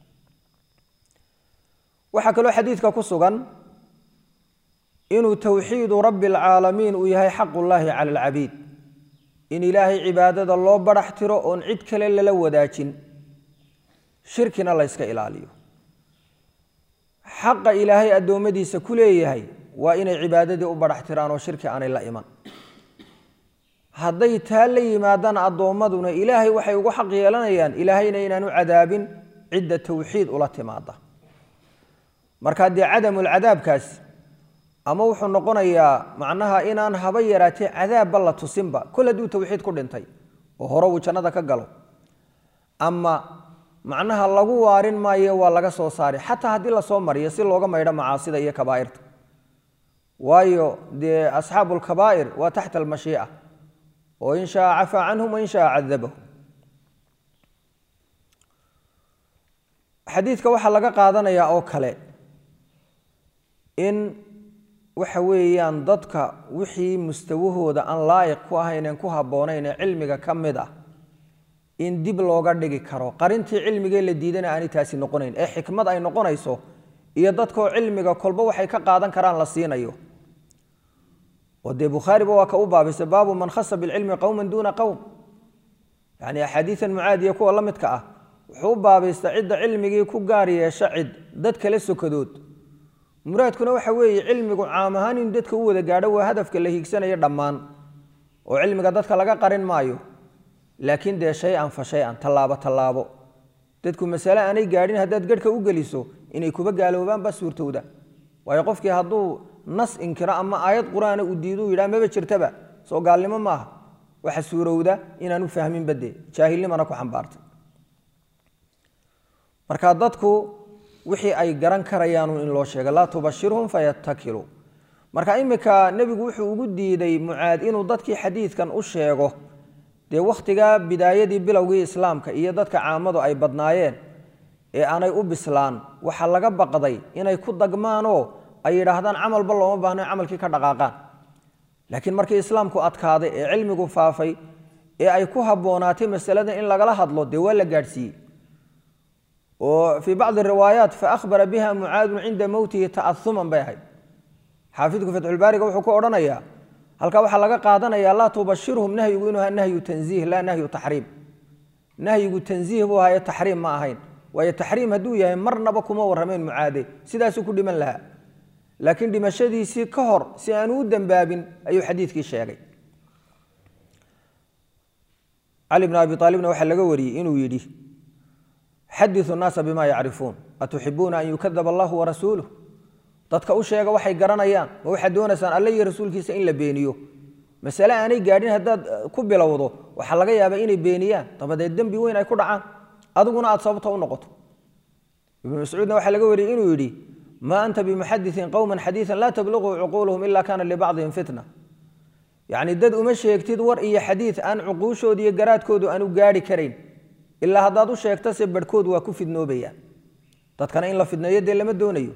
[SPEAKER 1] وحكى له حديثك كسوغان إنه توحيد رب العالمين ويهي حق الله على العبيد إن إلهي عبادة الله برحترو أن عدك للو داكين شركنا الله يسكى إلاليو حق إلهي أدومدي سكوليه وإن عبادتي أبر احتران وشرك عن الله إيمان هذي تالي ما دان أدومدنا إلهي وحي وحق يلنا يان إلهينا إنانو عذاب عدة توحيد ولا تماضى مركاد دي عدم العذاب كاس أما وحو نقونا يا معناها إنان هبيراتي عذاب الله تسنبا كل دو توحيد كل انتي وهرو جندا كقلو أما معناها لغو وارين ما يوا لغا سو ساري حتى هدي لا سو مريا سي لوغا ميدا معاصيدا iyo kabaa'irta waayo de asxaabul kabaa'ir wa tahta al mashi'a wa in shaa afa anhum wa in shaa adhabahu xadiidka waxa laga qaadanaya oo kale in waxa weeyaan dadka wixii mustawahooda aan laayiq ku ahayn ku haboonayn cilmiga kamid ah in dib looga dhigi karo qarintii cilmiga la diidana aan taasi noqonayn ee xikmad ay noqonayso iyo dadka cilmiga kolba waxay ka qaadan karaan la siinayo wada bukhari waa ka u baabisay baabu man khassa bil ilmi qawman duna qawm yani ahadithan muaadiya ku la midka ah wuxuu baabisay cid cilmigii ku gaar yeesha cid dad kale sokadood muraadkuna waxa weeye cilmigu caam ahaan in dadka u wada gaadho waa hadafka la hiigsanayo dhamaan oo cilmiga dadka laga qarin maayo laakiin de shay aan fashay aan talaabo talaabo dadku mas'ala aanay gaadhin hadad gadhka u galiso inay kuba gaaloobaan ba suurtooda way qofkii haduu nas inkira ama aayad quraana u diido yiraahdo ma jirtaba soo gaalnimo maaha waxa suurowda inaanu fahmin bade jaahilnimana ku xambaartay marka dadku wixii ay garan karayaan in loo sheego la tubashirhum fayattakilu marka imika nabigu wuxuu ugu diiday muaad inuu dadkii xadiidkan u sheego de waqtiga bidaayadii bilowgii islaamka iyo dadka caamadu ay badnaayeen ee aanay u bislaan waxa laga baqday inay ku dagmaan oo ay yiraahdaan amal ba looma baahno amalkii ka dhaqaaqaan laakiin markii islaamku adkaaday ee cilmigu faafay ee ay ku haboonaatay masalada in lagala hadlo dee waa la gaadhsiiyey oo fii bacdi riwaayaat fa akhbara biha mucaadun cinda mowtihi ta'asuman bay ahayd xaafidku fatxulbaariga wuxuu ku odhanayaa halkaa waxaa laga qaadanayaa laa tubashirhum nahyigu inuu ahaa nahyu tanziih laa nahyu taxriim nahyigu tanziih buu ahaa ee taxriim ma ahayn waayo taxriim hadduu yahay marnaba kuma warramayn mucaade sidaasuu ku dhiman lahaa laakiin dhimashadiisii ka hor si aanu u dembaabin ayuu xadiidkii sheegay cali bn abi aalibna waxaa laga wariyey inuu yidhi xadiثu الnaasa bima yacrifuun atuxibuuna an yukadab allahu warasuuluh dadka u sheega waxay garanayaan ma waxaad doonaysaan alle iyo rasuulkiisa in la beeniyo masale aanay gaadhin haddaad ku bilowdo waxaa laga yaabaa inay beeniyaan dabadeed dembi weyn ay ku dhacaan adiguna aad sababta u noqoto ibnu mascuudna waxaa laga wariyey inuu yidhi ma anta bimuxadiثin qowma xadiiثa laa tabluguu cuquuluhum ila kana libacdihim fitna yacni dad uma sheegtid war iyo xadiid aan cuquushooda iyo garaadkoodu aanu gaadhi karayn ilaa haddaad u sheegta se barhkood waa ku fidnoobayaan dadkana in la fidneeyo dee lama doonayo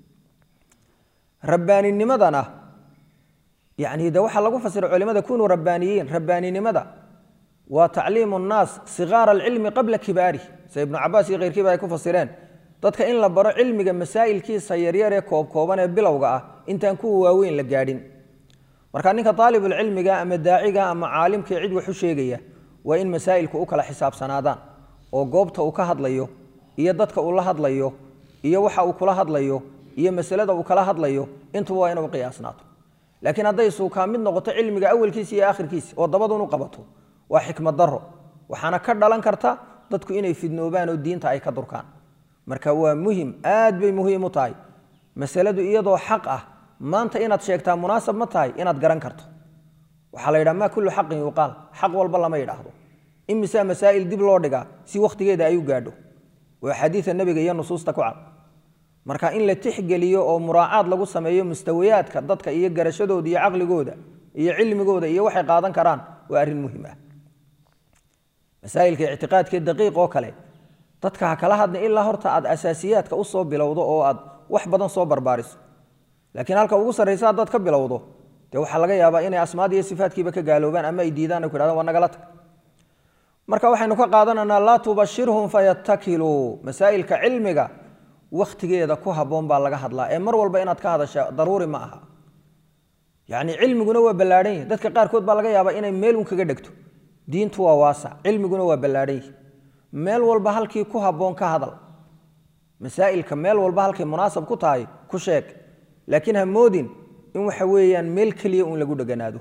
[SPEAKER 1] rabbaaninimadana yani de waxaa lagu fasiray culimada kunuu rabbaaniyiin rabbaaninimada waa tacliimu nnaas sigaara alcilmi qabla kibaarih sida ibnu cabaas iyo keyrkiiba ay ku fasireen dadka in la baro cilmiga masaa'ilkiisa yaryar ee koobkooban ee bilowga ah intaan kuwa waaweyn la gaadhin marka ninka aalibulcilmiga ama daaciga ama caalimka cid wax u sheegaya waa in masaa'ilku u kala xisaabsanaadaan oo goobta uu ka hadlayo iyo dadka uu la hadlayo iyo waxa uu kula hadlayo iyo masalada uu kala hadlayo intuba waa inuu qiyaasnaato laakiin hadday suukaa mid noqoto cilmiga awalkiisa iyo aakhirkiisa oo dabadun u qabato waa xikmad daro waxaana ka dhalan karta dadku inay fidnoobaan oo diinta ay ka durkaan marka waa muhim aad bay muhiim u tahay masaladu iyadoo xaq ah maanta inaad sheegtaa munaasab ma tahay inaad garan karto waxaa la yidhaha maa kullu xaqin yuqaal xaq walba lama yidhaahdo imisaa masaa'il dib loo dhigaa si wakhtigeeda ay u gaadho waa xadiida nebiga iyo nusuusta ku cad marka in la tixgeliyo oo muraacaad lagu sameeyo mustawayaadka dadka iyo garashadooda iyo caqligooda iyo cilmigooda iyo waxay qaadan karaan waa arrin muhiim ah masaa'ilka ictiqaadka daqiiq oo kale dadka ha kala hadna ilaa horta aad asaasiyaadka u soo bilowdo oo aad wax badan soo barbaariso laakiin halka ugu sarraysa haddaad ka bilowdo dee waxaa laga yaabaa inay asmaad iyo sifaadkiiba ka gaaloobaan ama ay diidaan ku yidhahdaan waa nagala tag marka waxaynu ka qaadanaynaa laa tubashirhum fayatakiluu masaa'ilka cilmiga wakhtigeeda ku habboon baa laga hadlaa ee mar walba inaad ka hadasha daruuri ma aha yacni cilmiguna waa ballaadhan yahi dadka qaarkood baa laga yaabaa inay meel un kaga dhegto diintu waa waasac cilmiguna waa ballaadhan yahi meel walba halkii ku habboon ka hadal masaa'ilka meel walba halkay munaasab ku tahay ku sheeg laakiin ha moodin in waxa weeyaan meel keliya un lagu dheganaado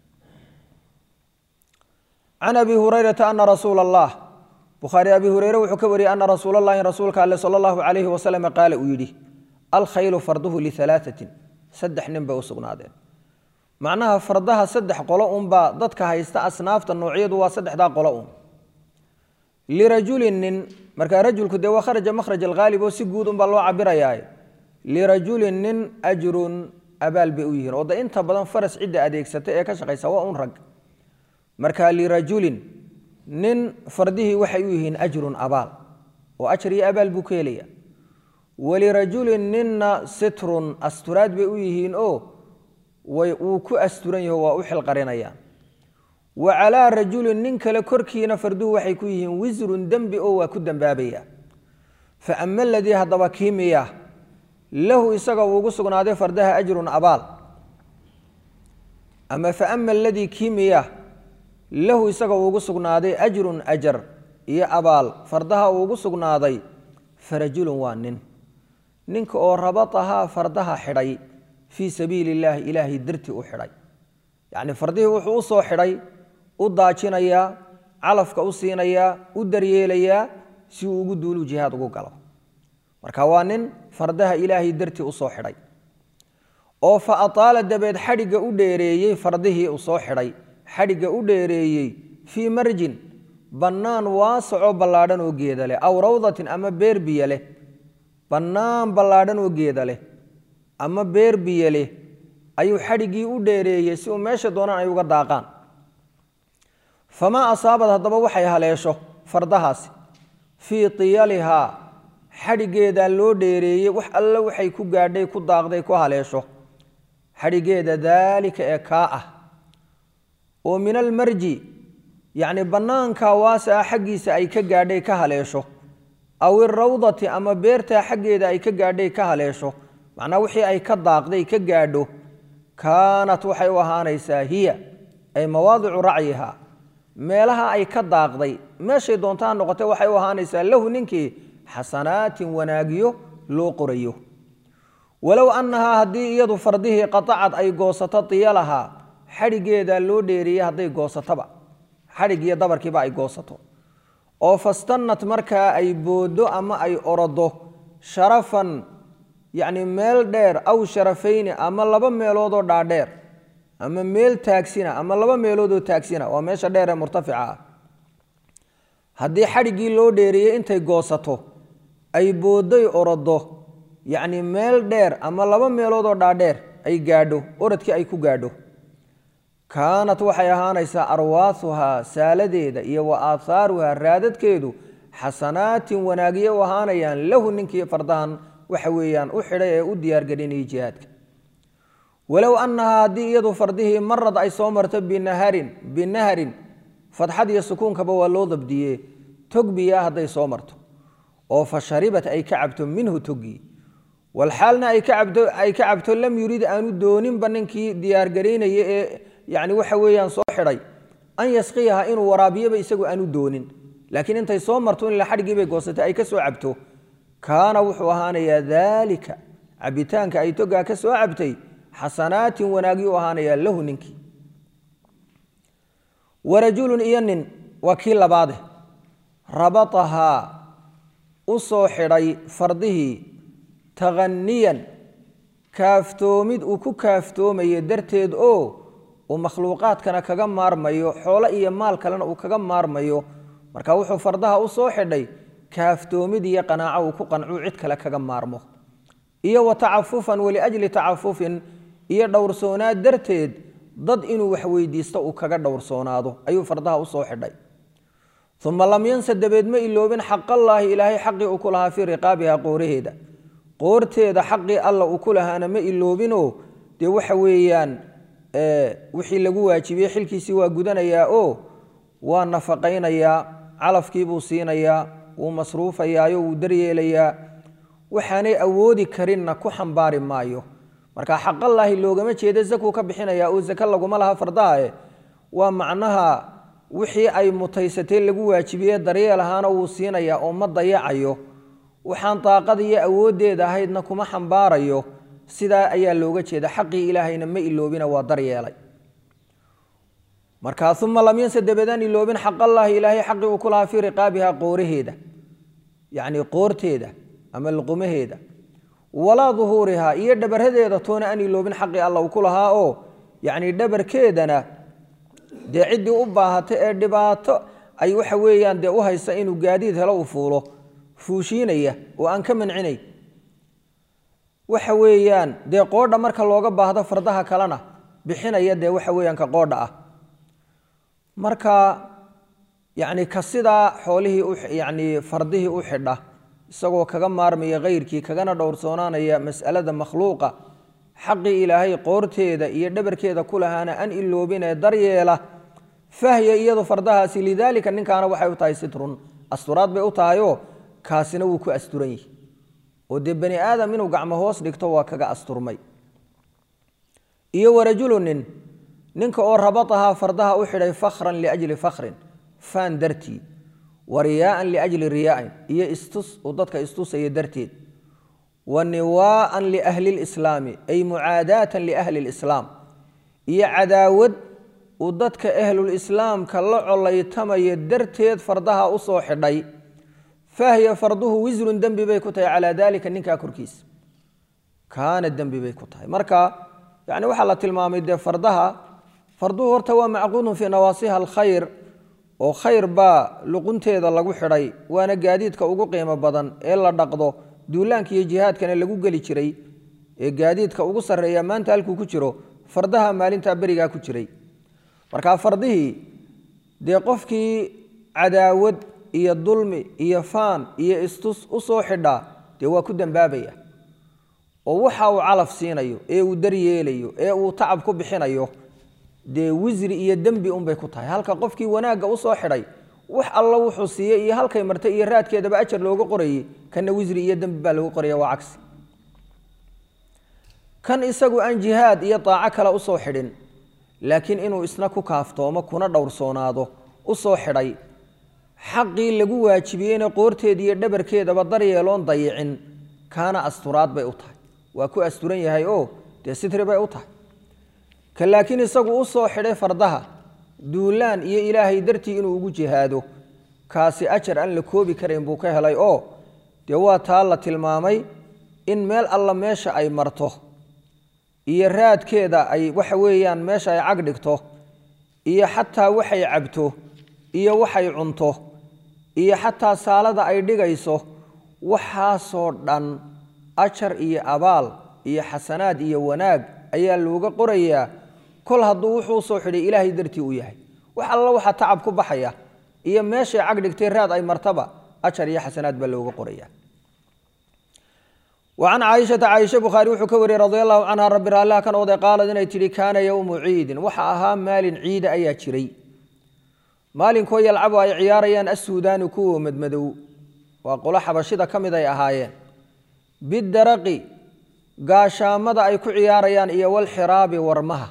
[SPEAKER 1] can abi hurayrata ana rasuula allah bukhaari abi hureyre wuxuu ka wariyey ana rasuula allahi rasuulka alle sala allahu calayhi wasalam qaala uu yidhi alkhaylu farduhu lialaaatin saddex nin bay u sugnaadeen macnaha fardaha saddex qolo unbaa dadka haysta asnaafta noocyadu waa saddexdaa qolo un lirajulin nin markaa rajulku dee waa kharaja makhraj alghaalib oo si guud unbaa loo cabirayaa lirajulin nin ajrun abaal bay u yihiin oo de inta badan faras cidda adeegsata ee ka shaqaysa waa un rag marka lirajulin nin fardihii waxay u yihiin ajrun abaal oo ajar iyo abaal buu ka helaya walirajulin ninna sitrun asturaad bay u yihiin oo wuu ku asturan yaho waa u xilqarinayaan wa calaa rajulin nin kale korkiina farduhu waxay ku yihiin wisrun dembi oo waa ku dembaabayaa fa ama aladii haddaba kiimiya lahu isaga uu ugu sugnaaday fardaha ajrun abaal ama fa ama aladii kiimiya lahu isaga uu ugu sugnaaday ajrun ajar iyo abaal fardaha uu ugu sugnaaday farajulun waa nin ninka oo rabatahaa fardaha xidhay fii sabiili illaahi ilaahay dartii u xidhay yacni fardihii wuxuu u soo xidhay u daajinayaa calafka u siinayaa u daryeelayaa si uu ugu duulu jihaad ugu galo marka waa nin fardaha ilaahay dartii u soo xidhay oo fa ataala dabeed xadhigga u dheereeyey fardihii uu soo xidhay xadhigga u dheereeyey fii marjin bannaan waasacoo ballaadhan oo geeda leh aw rawdatin ama beer biyo leh bannaan ballaadhan oo geeda leh ama beer biyo leh ayuu xadhiggii u dheereeyey si uu meesha doonaan ay uga daaqaan famaa asaabad haddaba waxay haleesho fardahaasi fii tiyalihaa xadhiggeedaa loo dheereeyey wax alle waxay ku gaadhay ku daaqday ku haleesho xadhiggeeda daalika ee kaa ah oo min almarji yacni bannaanka waasaca xaggiisa ay ka gaadhay ka haleesho aw irawdati ama beertaa xaggeeda ay ka gaadhay ka haleesho macnaa wixii ay ka daaqday ka gaadho kaanat waxay u ahaanaysaa hiya ay mawaadicu racyiha meelaha ay ka daaqday meeshay doontaa noqotay waxay u ahaanaysaa lahu ninkii xasanaatin wanaagyo loo qorayo walow annahaa haddii iyadu fardihii qatacad ay goosato tiyalahaa xadhigeeda loo dheeriyey hadday goosatoba xadhig iyo dabarkiiba ay goosato oo fastannat markaa ay booddo ama ay orodo sharafan yacni meel dheer aw sharafayni ama laba meeloodoo dhaadheer ama meel taagsina ama laba meeloodoo taagsina waa meesha dheer ee murtafica ah haddii xadhiggii loo dheeriyey intay goosato ay booddoy orodo yacni meel dheer ama laba meeloodoo dhaadheer ay gaadho oradkii ay ku gaadho kaanat waxay ahaanaysaa arwaasuhaa saaladeeda iyo wa aahaaruhaa raadadkeedu xasanaatin wanaagyo u ahaanayaan lahu ninkii fardahan waxa weeyaan u xidhay ee u diyaargelinayay jihaadka walow annahaa haddii iyadu fardihii marad ay soo marto binaharin binaharin fadxad iyo sukuunkaba waa loo dabdiyee tog biyaa hadday soo marto oo fa sharibat ay ka cabto minhu toggii walxaalna ay ka cabto ay ka cabto lam yurid aanu dooninba ninkii diyaargaraynaya ee yacni waxa weeyaan soo xidhay an yasqiyaha inuu waraabiyoba isagu aanu doonin laakiin intay soo marto in la xadhigii bay goosatay ay ka soo cabto kaana wuxuu ahaanayaa daalika cabitaanka ay togaa ka soo cabtay xasanaatin wanaagyo u ahaanayaa lahu ninkii warajulun iyo nin waa kii labaade rabatahaa u soo xidhay fardihii takhaniyan kaaftoomid uu ku kaaftoomayo darteed oo uu makhluuqaadkana kaga maarmayo xoolo iyo maal kalena uu kaga maarmayo marka wuxuu fardaha u soo xidhay kaaftoomid iyo qanaaco uu ku qancuu cid kale kaga maarmo iyo wa tacafufan waliajli tacafufin iyo dhowrsoonaad darteed dad inuu wax weydiisto uu kaga dhowrsoonaado ayuu fardaha u soo xidhay uma lam yansa dabeed ma iloobin xaqallaahi ilaahay xaqii uu ku lahaa fii riqaabiha qooraheeda qoorteeda xaqii alla uu ku lahaana ma iloobinoo dee waxa weeyaan wixii lagu waajibiyey xilkiisii waa gudanayaa oo waa nafaqaynayaa calafkiibuu siinayaa wuu masruufayaayo wuu daryeelayaa waxaanay awoodi karinna ku xambaari maayo marka xaqallaahi loogama jeeda zakuu ka bixinayaa oo zaka laguma laha fardahae waa macnaha wixii ay mutaysatay lagu waajibiyey daryeel ahaana wuu siinayaa oo ma dayacayo waxaan daaqada iyo awooddeeda ahaydna kuma xambaarayo sidaa ayaa looga jeeda xaqii ilaahayna ma iloobina waa daryeelay marka uma lam yansa dabeedaan iloobin xaqallaahi ilaahay xaqii uu ku lahaa fii riqaabiha qooraheeda yacni qoorteeda ama luqumaheeda walaa duhuurihaa iyo dhabaradeeda toona aan iloobin xaqii alla uu ku lahaa oo yacni dhabarkeedana dee ciddii u baahata ee dhibaato ay waxa weeyaan dee u haysa inuu gaadiid helo u fuulo fuushiinaya oo aan ka mancinay waxa weeyaan dee qoodha marka looga baahdo fardaha kalena bixinaya dee waxa weeyaan ka qoodha ah marka yacni ka sidaa xoolihii yacni fardihii u xidha isagoo kaga maarmaya kayrkii kagana dhowrsoonaanaya mas'alada makhluuqa xaqii ilaahay qoorteeda iyo dhabarkeeda ku lahaana an iloobinee daryeela fahya iyadu fardahaasi lidaalika ninkaana waxay u tahay sitrun asturaad bay u tahayoo kaasina wuu ku asturan yihi oo dee bani aadam inuu gacmo hoos dhigto waa kaga asturmay iyo warajulunin ninka oo rabatahaa fardaha u xidhay fakhran liajli fakhrin faan dartii wa riyaa'an liajli riyaa'in iyo istus uu dadka istusaya darteed wa niwaa'an liahli lislaami ay mucaadaatan liahli lislaam iyo cadaawad uu dadka ahlulislaamka la colaytamaya darteed fardaha u soo xidhay fahya farduhu wisrun dembi bay ku tahay calaa daalika ninkaa korkiisa kaana dembi bay ku tahay marka yani waxaa la tilmaamay dee fardaha farduhu horta waa macquudun fii nawaasiha alkhayr oo khayr baa luqunteeda lagu xidhay waana gaadiidka ugu qiimo badan ee la dhaqdo duulaanka iyo jihaadkana lagu geli jiray ee gaadiidka ugu sarreeya maanta halkuu ku jiro fardaha maalintaa berigaa ku jiray marka fardihii dee qofkii cadaawad iyo dulmi iyo faan iyo istus u soo xidhaa dee waa ku dambaabaya oo waxa uu calaf siinayo ee uu daryeelayo ee uu tacab ku bixinayo dee wisri iyo dembi unbay ku tahay halka qofkii wanaagga u soo xidhay wax alla wuxuu siiyey iyo halkay martay iyo raadkeedaba ajar looga qorayay kana wisri iyo dembi baa lagu qoraya waa cagsi kan isagu aan jihaad iyo daaco kale u soo xidhin laakiin inuu isna ku kaaftoomo kuna dhowrsoonaado u soo xidhay xaqii lagu waajibiyeyna qoorteeda iyo dhabarkeedaba daryeeloon dayicin kaana asturaad bay u tahay waa ku asturan yahay oo dee sitri bay u tahay ka laakiin isagu u soo xidhay fardaha duulaan iyo ilaahay dartii inuu ugu jihaado kaasi ajar aan la koobi karayn buu ka helay oo dee waa taa la tilmaamay in meel alla meesha ay marto iyo raadkeeda ay waxa weeyaan meesha ay cag dhigto iyo xataa waxay cabto iyo waxay cunto iyo xataa saalada ay dhigayso waxaasoo dhan ajar iyo abaal iyo xasanaad iyo wanaag ayaa looga qorayaa kol hadduu wuxuu soo xidhay ilaahay dartii u yahay wax alla waxa tacab ku baxaya iyo meeshay cag dhigtay raad ay martaba ajar iyo xasanaad baa looga qorayaa وعن عائشة عائشة بخاري وحكوري رضي الله عنها رب الله كان وضع قال إن تري كان يوم عيد وحاها مال عيد أي تري مال كوي يلعبوا أي عياريان السودان كو مدمدو وقل حبشدة كم ذا يهايان بالدرقي قاشا مضى أي كو عياريان إيا والحراب ورمها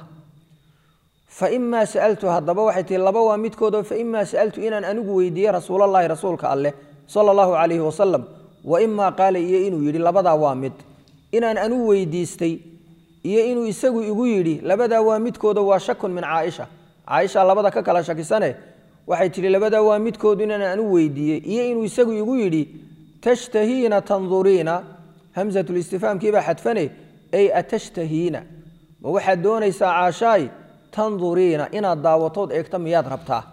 [SPEAKER 1] فإما سألت هذا بوحتي اللبوا متكودو فإما سألت إن أنقو ويدي رسول الله رسولك الله صلى الله عليه وسلم وإما قال إيه إنو يري لبدا وامد إن أنو ويديستي إيه إنو يساقو إيقو يري لبدا وامد كودو وشك من عائشة عائشة لبدا ككلا شاكي سنة وحيتري لبدا وامد كودو إن أنو ويدي إيه إنو يساقو إيقو يري تشتهين تنظرين همزة الاستفهام كيف حدفني أي أتشتهين وواحد دون يسا عاشاي تنظرين إن الدعوتود إيكتم يضربتها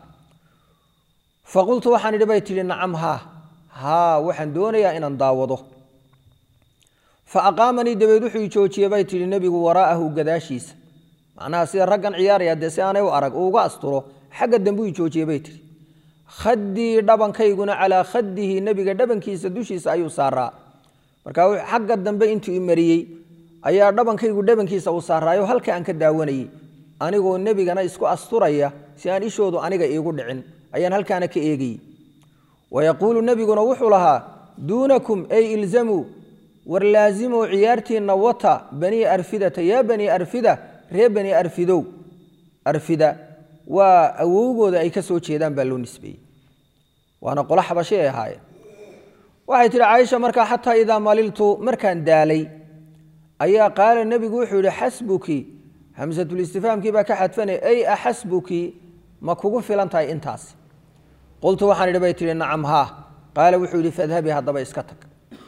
[SPEAKER 1] فقلت وحاني لبيتي نعم ها ها وحن دونيا إن نداوضه فأقامني دبيد وحي جوجي بيتي للنبي وراءه قداشيس معناها سير رقن عيار يدسانه وأرق وقا أسطره حق الدنبوي جوجي بيتي خدي دبن كيقنا على خده النبي دبن كيس دوشيس أيو سارا marka xagga dambe intuu imariyay ayaa dhabankaygu dhabankiisa u saaraayo halka aan ka daawanayay anigoo nabigana isku asturaya si aan ishoodu aniga iigu dhicin ayaan halkaana ka eegay wayaqulu nabiguna wuxuu lahaa duunakum ay ilzamu war laazimu ciyaartiina wata bani arfidata ya bani arfida ree bani arfidow arfida waa awowgooda ay ka soo jeedaan baa loo nisbeeyey waana qola xabashi ay ahaayeen waxay tiri Aisha marka hatta ida maliltu markan daalay ayaa qaala nabigu wuxuu yiri hasbuki hamzatul istifhaamki ba ka xadfanay ay ahasbuki ma kugu filantahay intaas qultu waxaan idhi bay tiri nacam ha qaala wuxuu yiri fadhabi hadaba iska tag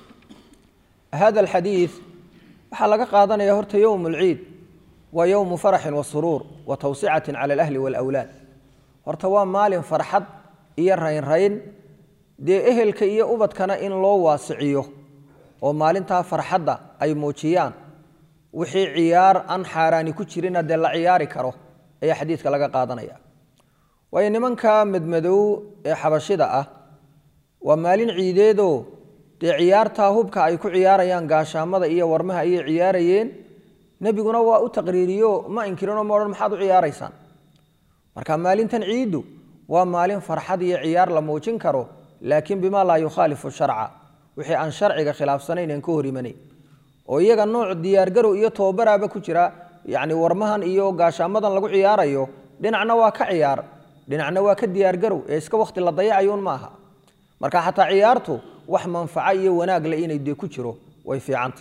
[SPEAKER 1] hada alhadith waxa laga qaadanaya horta yawm al-eid wa yawm farah wa surur wa tawsi'atin ala al-ahli wal awlad horta waa maalin farxad iyo rayn rayn dee ehelka iyo ubadkana in loo waasiciyo oo maalinta farxadda ay muujiyaan wixii ciyaar aan xaaraani ku jirin de la ciyaari karo ayaa xadiiska laga qaadanaya way nimanka madmadow ee xabashida ah waa maalin ciideedo dee ciyaarta hubka ay ku ciyaarayaan gaashaamada iyo warmaha ay ciyaarayeen nabiguna waa u taqriiriyo ma inkirino ma oran maxaad u ciyaaraysaan marka maalintan ciidu waa maalin farxad iyo ciyaar la muujin karo لكن بما لا يخالف الشرع وحي عن شرعك خلاف سنين كهري مني ويجا نوع ديار جرو إيو توبرا بكتيرا يعني ورمهن إيو قاشامدن لقو عيار إيو دينعنا واك عيار دينعنا واك ديار جرو إسك وقت اللي ضيع عيون ماها مركا حتى عيارته وح منفعي وناق لقينا يدي كتيرو ويفي عنت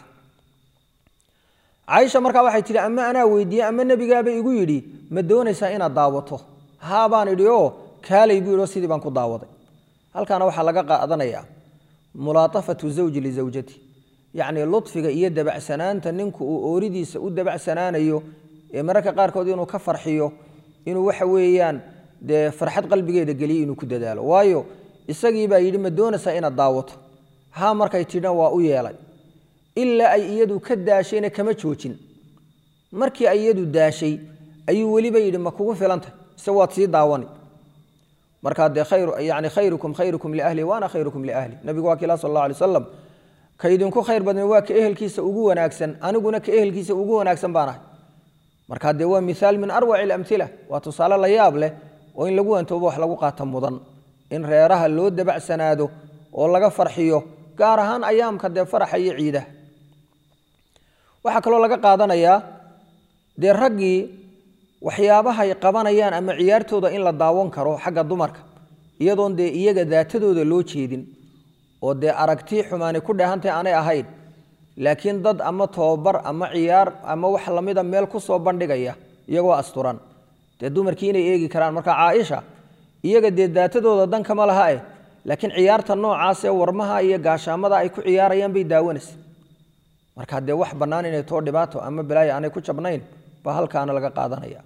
[SPEAKER 1] عايشة مركا واحد تري أما أنا ويدي أما النبي جابي يقول لي مدوني ساينا دعوته هابان اليو كالي بيرو سيدي بانكو دعوته halkaana waxa laga qaadanaya mulaatafatu zawji li zawjati yaani lutfiga iyo dabacsanaanta ninku uu ooridiisa u dabacsanaanayo ee marka qaar kood inuu ka farxiyo inuu waxa weeyaan de farxad qalbigeeda galiyo inuu ku dadaalo waayo isagii baa yiri ma doonaysa inaad daawato ha markay tidhan waa u yeelay illa ay iyadu ka daashayna kama joojin markii ay iyadu daashay ayuu waliba yiri ma kugu filantay sawaad si daawani marka de khayr yaani khayrukum khayrukum li ahli wa ana khayrukum li ahli nabiga waa kila sallallahu alayhi wasallam kaydin ku khayr badan waa ka ehelkiisa ugu wanaagsan aniguna ka ehelkiisa ugu wanaagsan baan ahay marka de waa misaal min arwaci alamthila waa tusaale la yaab leh oo in lagu antoobo wax lagu qaato mudan in reeraha loo dabacsanaado oo laga farxiyo gaar ahaan ayaamka dee faraxa iyo ciidaha waxaa kaloo laga qaadanayaa dee raggii waxyaabaha ay qabanayaan ama ciyaartooda in la daawan karo xagga dumarka iyadoon dee iyaga daatadooda loo jeedin oo dee aragti xumaani ku dheehantay aanay ahayn laakiin dad ama tababar ama ciyaar ama wax lamida meel ku soo bandhigaya iyagoo asturan dee dumarkii inay eegi karaan marka caaisha iyaga dee daatadooda dan kama laha eh laakiin ciyaarta noocaas ee warmaha iyo gaashaamada ay ku ciyaarayaan bay daawanaysa marka dee wax bannaan inay too dhibaato ama balaayo aanay ku jabnayn baa halkaana laga qaadanaya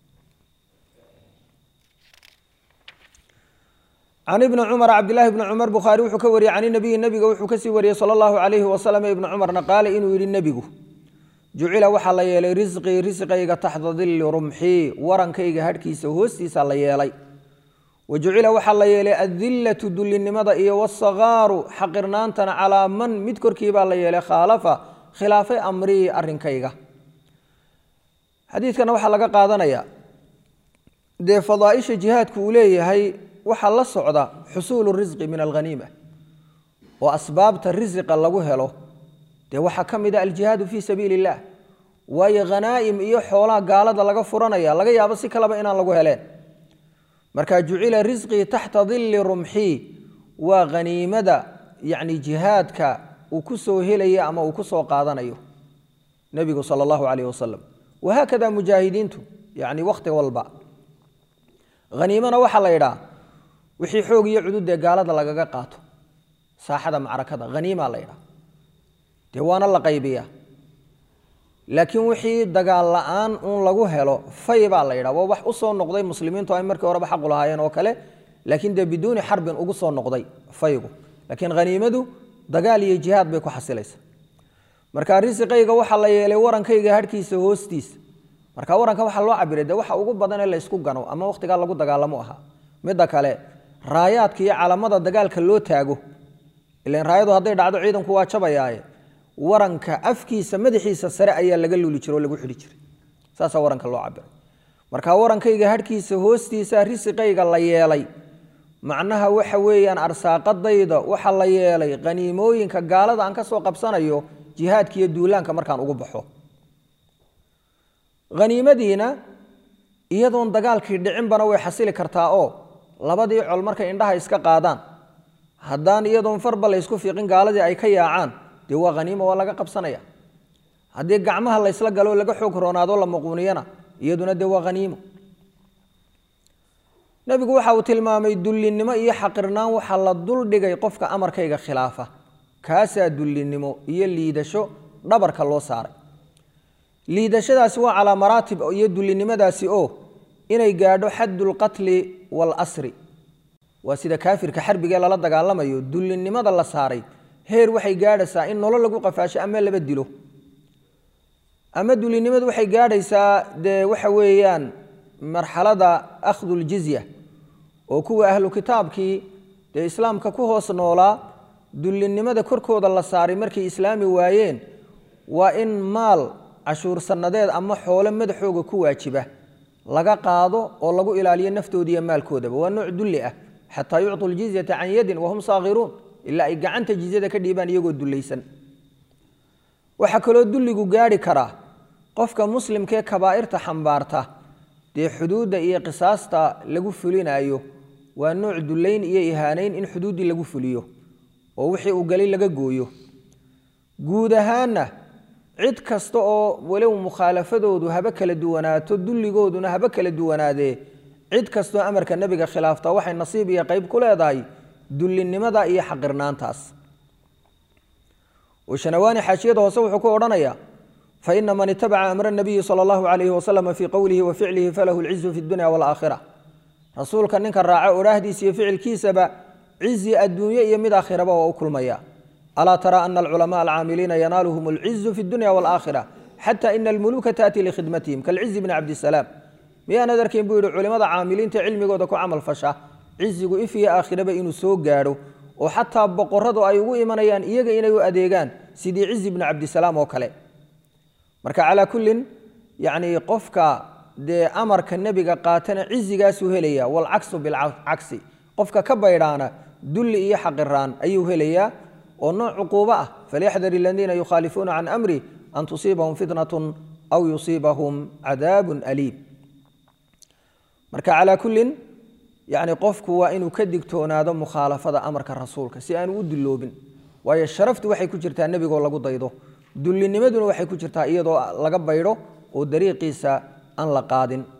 [SPEAKER 1] عن ابن عمر عبد الله بن عمر بخاري وحو كوري عن النبي النبي وحو كسي وري صلى الله عليه وسلم ابن عمر قال إنه يري النبي جعل وحا يلي رزقي رزقي تحت ظل رمحي ورنكي هركي سهوستي سال يلي وجعل وحا يلي الذلة دل النمضة والصغار حقرنانتنا على من مذكر كيبا يلي خالفة خلاف أمري أرنكيغا حديث كان وحا لقا قادنا يا دي فضائش جهاد كولي هاي waxaa la socda xusuulu risqi min alghaniima oo asbaabta risqa lagu helo dee waxaa ka mid a aljihaadu fii sabiili illaah waayo khanaa'im iyo xoolaha gaalada laga furanaya laga yaabo si kaleba inaan lagu heleen marka jucila risqii taxta dilli rumxii waa khaniimada yacni jihaadka uu ku soo helaya ama uu ku soo qaadanayo nebigu sala allahu calayh wasalam wahaakada mujaahidiintu yacni wakhti walba khaniimana waxaa la yidhaha wixii xoog iyo cudud ee gaalada lagaga qaato saaxada macrakada haniima la yidhaha dee waana la qaybiyaa laakiin wixii dagaal la'aan uun lagu helo fay baa la yidhaha waa wax u soo noqday muslimiintu ay markii horeba xaqu lahaayeen oo kale laakiin dee biduuni xarbin ugu soo noqday faygu laakiin haniimadu dagaal iyo jihaad bay ku xasilaysa marka risiqayga waxaa la yeelay warankayga harhkiisa hoostiisa marka waranka waxaa loo cabiray dee waxa ugu badan ee la ysku gano ama wakhtigaa lagu dagaalamo ahaa midda kale raayaadka iyo calamada dagaalka loo taago ilaan raayadu hadday dhacdo ciidanku waa jabayaaye waranka afkiisa madaxiisa sare ayaa laga luli jiro oo lagu xidhi jiray saasaa waranka loo cabiray marka warankayga harhkiisa hoostiisa risiqayga la yeelay macnaha waxa weeyaan arsaaqadayda waxa la yeelay qaniimooyinka gaalada aan ka soo qabsanayo jihaadka iyo duulaanka markaan ugu baxo haniimadiina iyadoon dagaalkii dhicinbana way xasili kartaa oo labadii col markay indhaha iska qaadaan haddaan iyadoon farba la ysku fiiqin gaaladii ay ka yaacaan dee waa haniimo waa laga qabsanaya haddii gacmaha la ysla galo laga xoog roonaadoo la muquuniyana iyaduna dee waa haniimo nebigu waxa uu tilmaamay dullinnimo iyo xaqirnaan waxaa la duldhigay qofka amarkayga khilaafa kaasaa dullinnimo iyo liidasho dhabarka loo saaray liidashadaasi waa calaa maraatib iyo dullinnimadaasi oo inay gaadho xaddulqatli waalasri waa sida kaafirka xarbigee lala dagaalamayo dullinnimada la saaray heer waxay gaadhaysaa in nolol lagu qafaasho ama laba dilo ama dullinnimadu waxay gaadhaysaa dee waxa weeyaan marxalada akhduljizya oo kuwa ahlu kitaabkii dee islaamka ku hoos noolaa dullinnimada korkooda la saaray markay islaami waayeen waa in maal cashuur sannadeed ama xoolo madaxooga ku waajiba laga qaado oo lagu ilaaliyo naftooda iyo maalkoodaba waa nooc dulli ah xataa yucطu ljizyata can yadin wahum saakhiruun ilaa ay gacanta jizyada ka dhiibaan iyagoo dullaysan waxaa kaloo dulligu gaadhi karaa qofka muslimkee kabaa'irta xambaarta dee xuduudda iyo qisaasta lagu fulinayo waa nooc dullayn iyo ihaanayn in xuduuddii lagu fuliyo oo wixii uu galay laga gooyo guud ahaanna cid kasta oo walow mukhaalafadoodu haba kala duwanaato dulligooduna haba kala duwanaadee cid kastoo amarka nebiga khilaafta waxay nasiib iyo qayb ku leedahay dullinnimada iyo xaqirnaantaas وشنواني حاشيته وصوح كورنيا فإن من اتبع أمر النبي صلى الله عليه وسلم في قوله وفعله فله العز في الدنيا والآخرة رسولك أنك الراعي أراهدي سي فعل كيسب عز الدنيا يمد آخرة وأكل مياه ألا ترى أن العلماء العاملين ينالهم العز في الدنيا والآخرة حتى إن الملوك تأتي لخدمتهم كالعز بن عبد السلام ميا نذر كين بيقولوا علماء عاملين تعلمي قدكو عمل فشا عز إفي آخرة بإنه سوق جارو وحتى بقرده أيوه إيمانيان إيجا إنه أديجان سيدي عز بن عبد السلام وكله مركا على كل yacni qofka dee amarka nebiga qaatana cizigaasuu helayaa walcaksu bilcagsi qofka ka baydhaana dulli iyo xaqiraan ayuu helayaa oo nooc cuquubo ah falyaxdar aladiina yukhaalifuuna can amri an tusiibahum fitnatun aw yusiibahum cadaabun aliim marka calaa kullin yacni qofku waa inuu ka digtoonaado mukhaalafada amarka rasuulka si aanu u dulloobin waayo sharaftu waxay ku jirtaa nebigoo lagu daydo dullinimaduna waxay ku jirtaa iyadoo laga baydho oo dariiqiisa aan la qaadin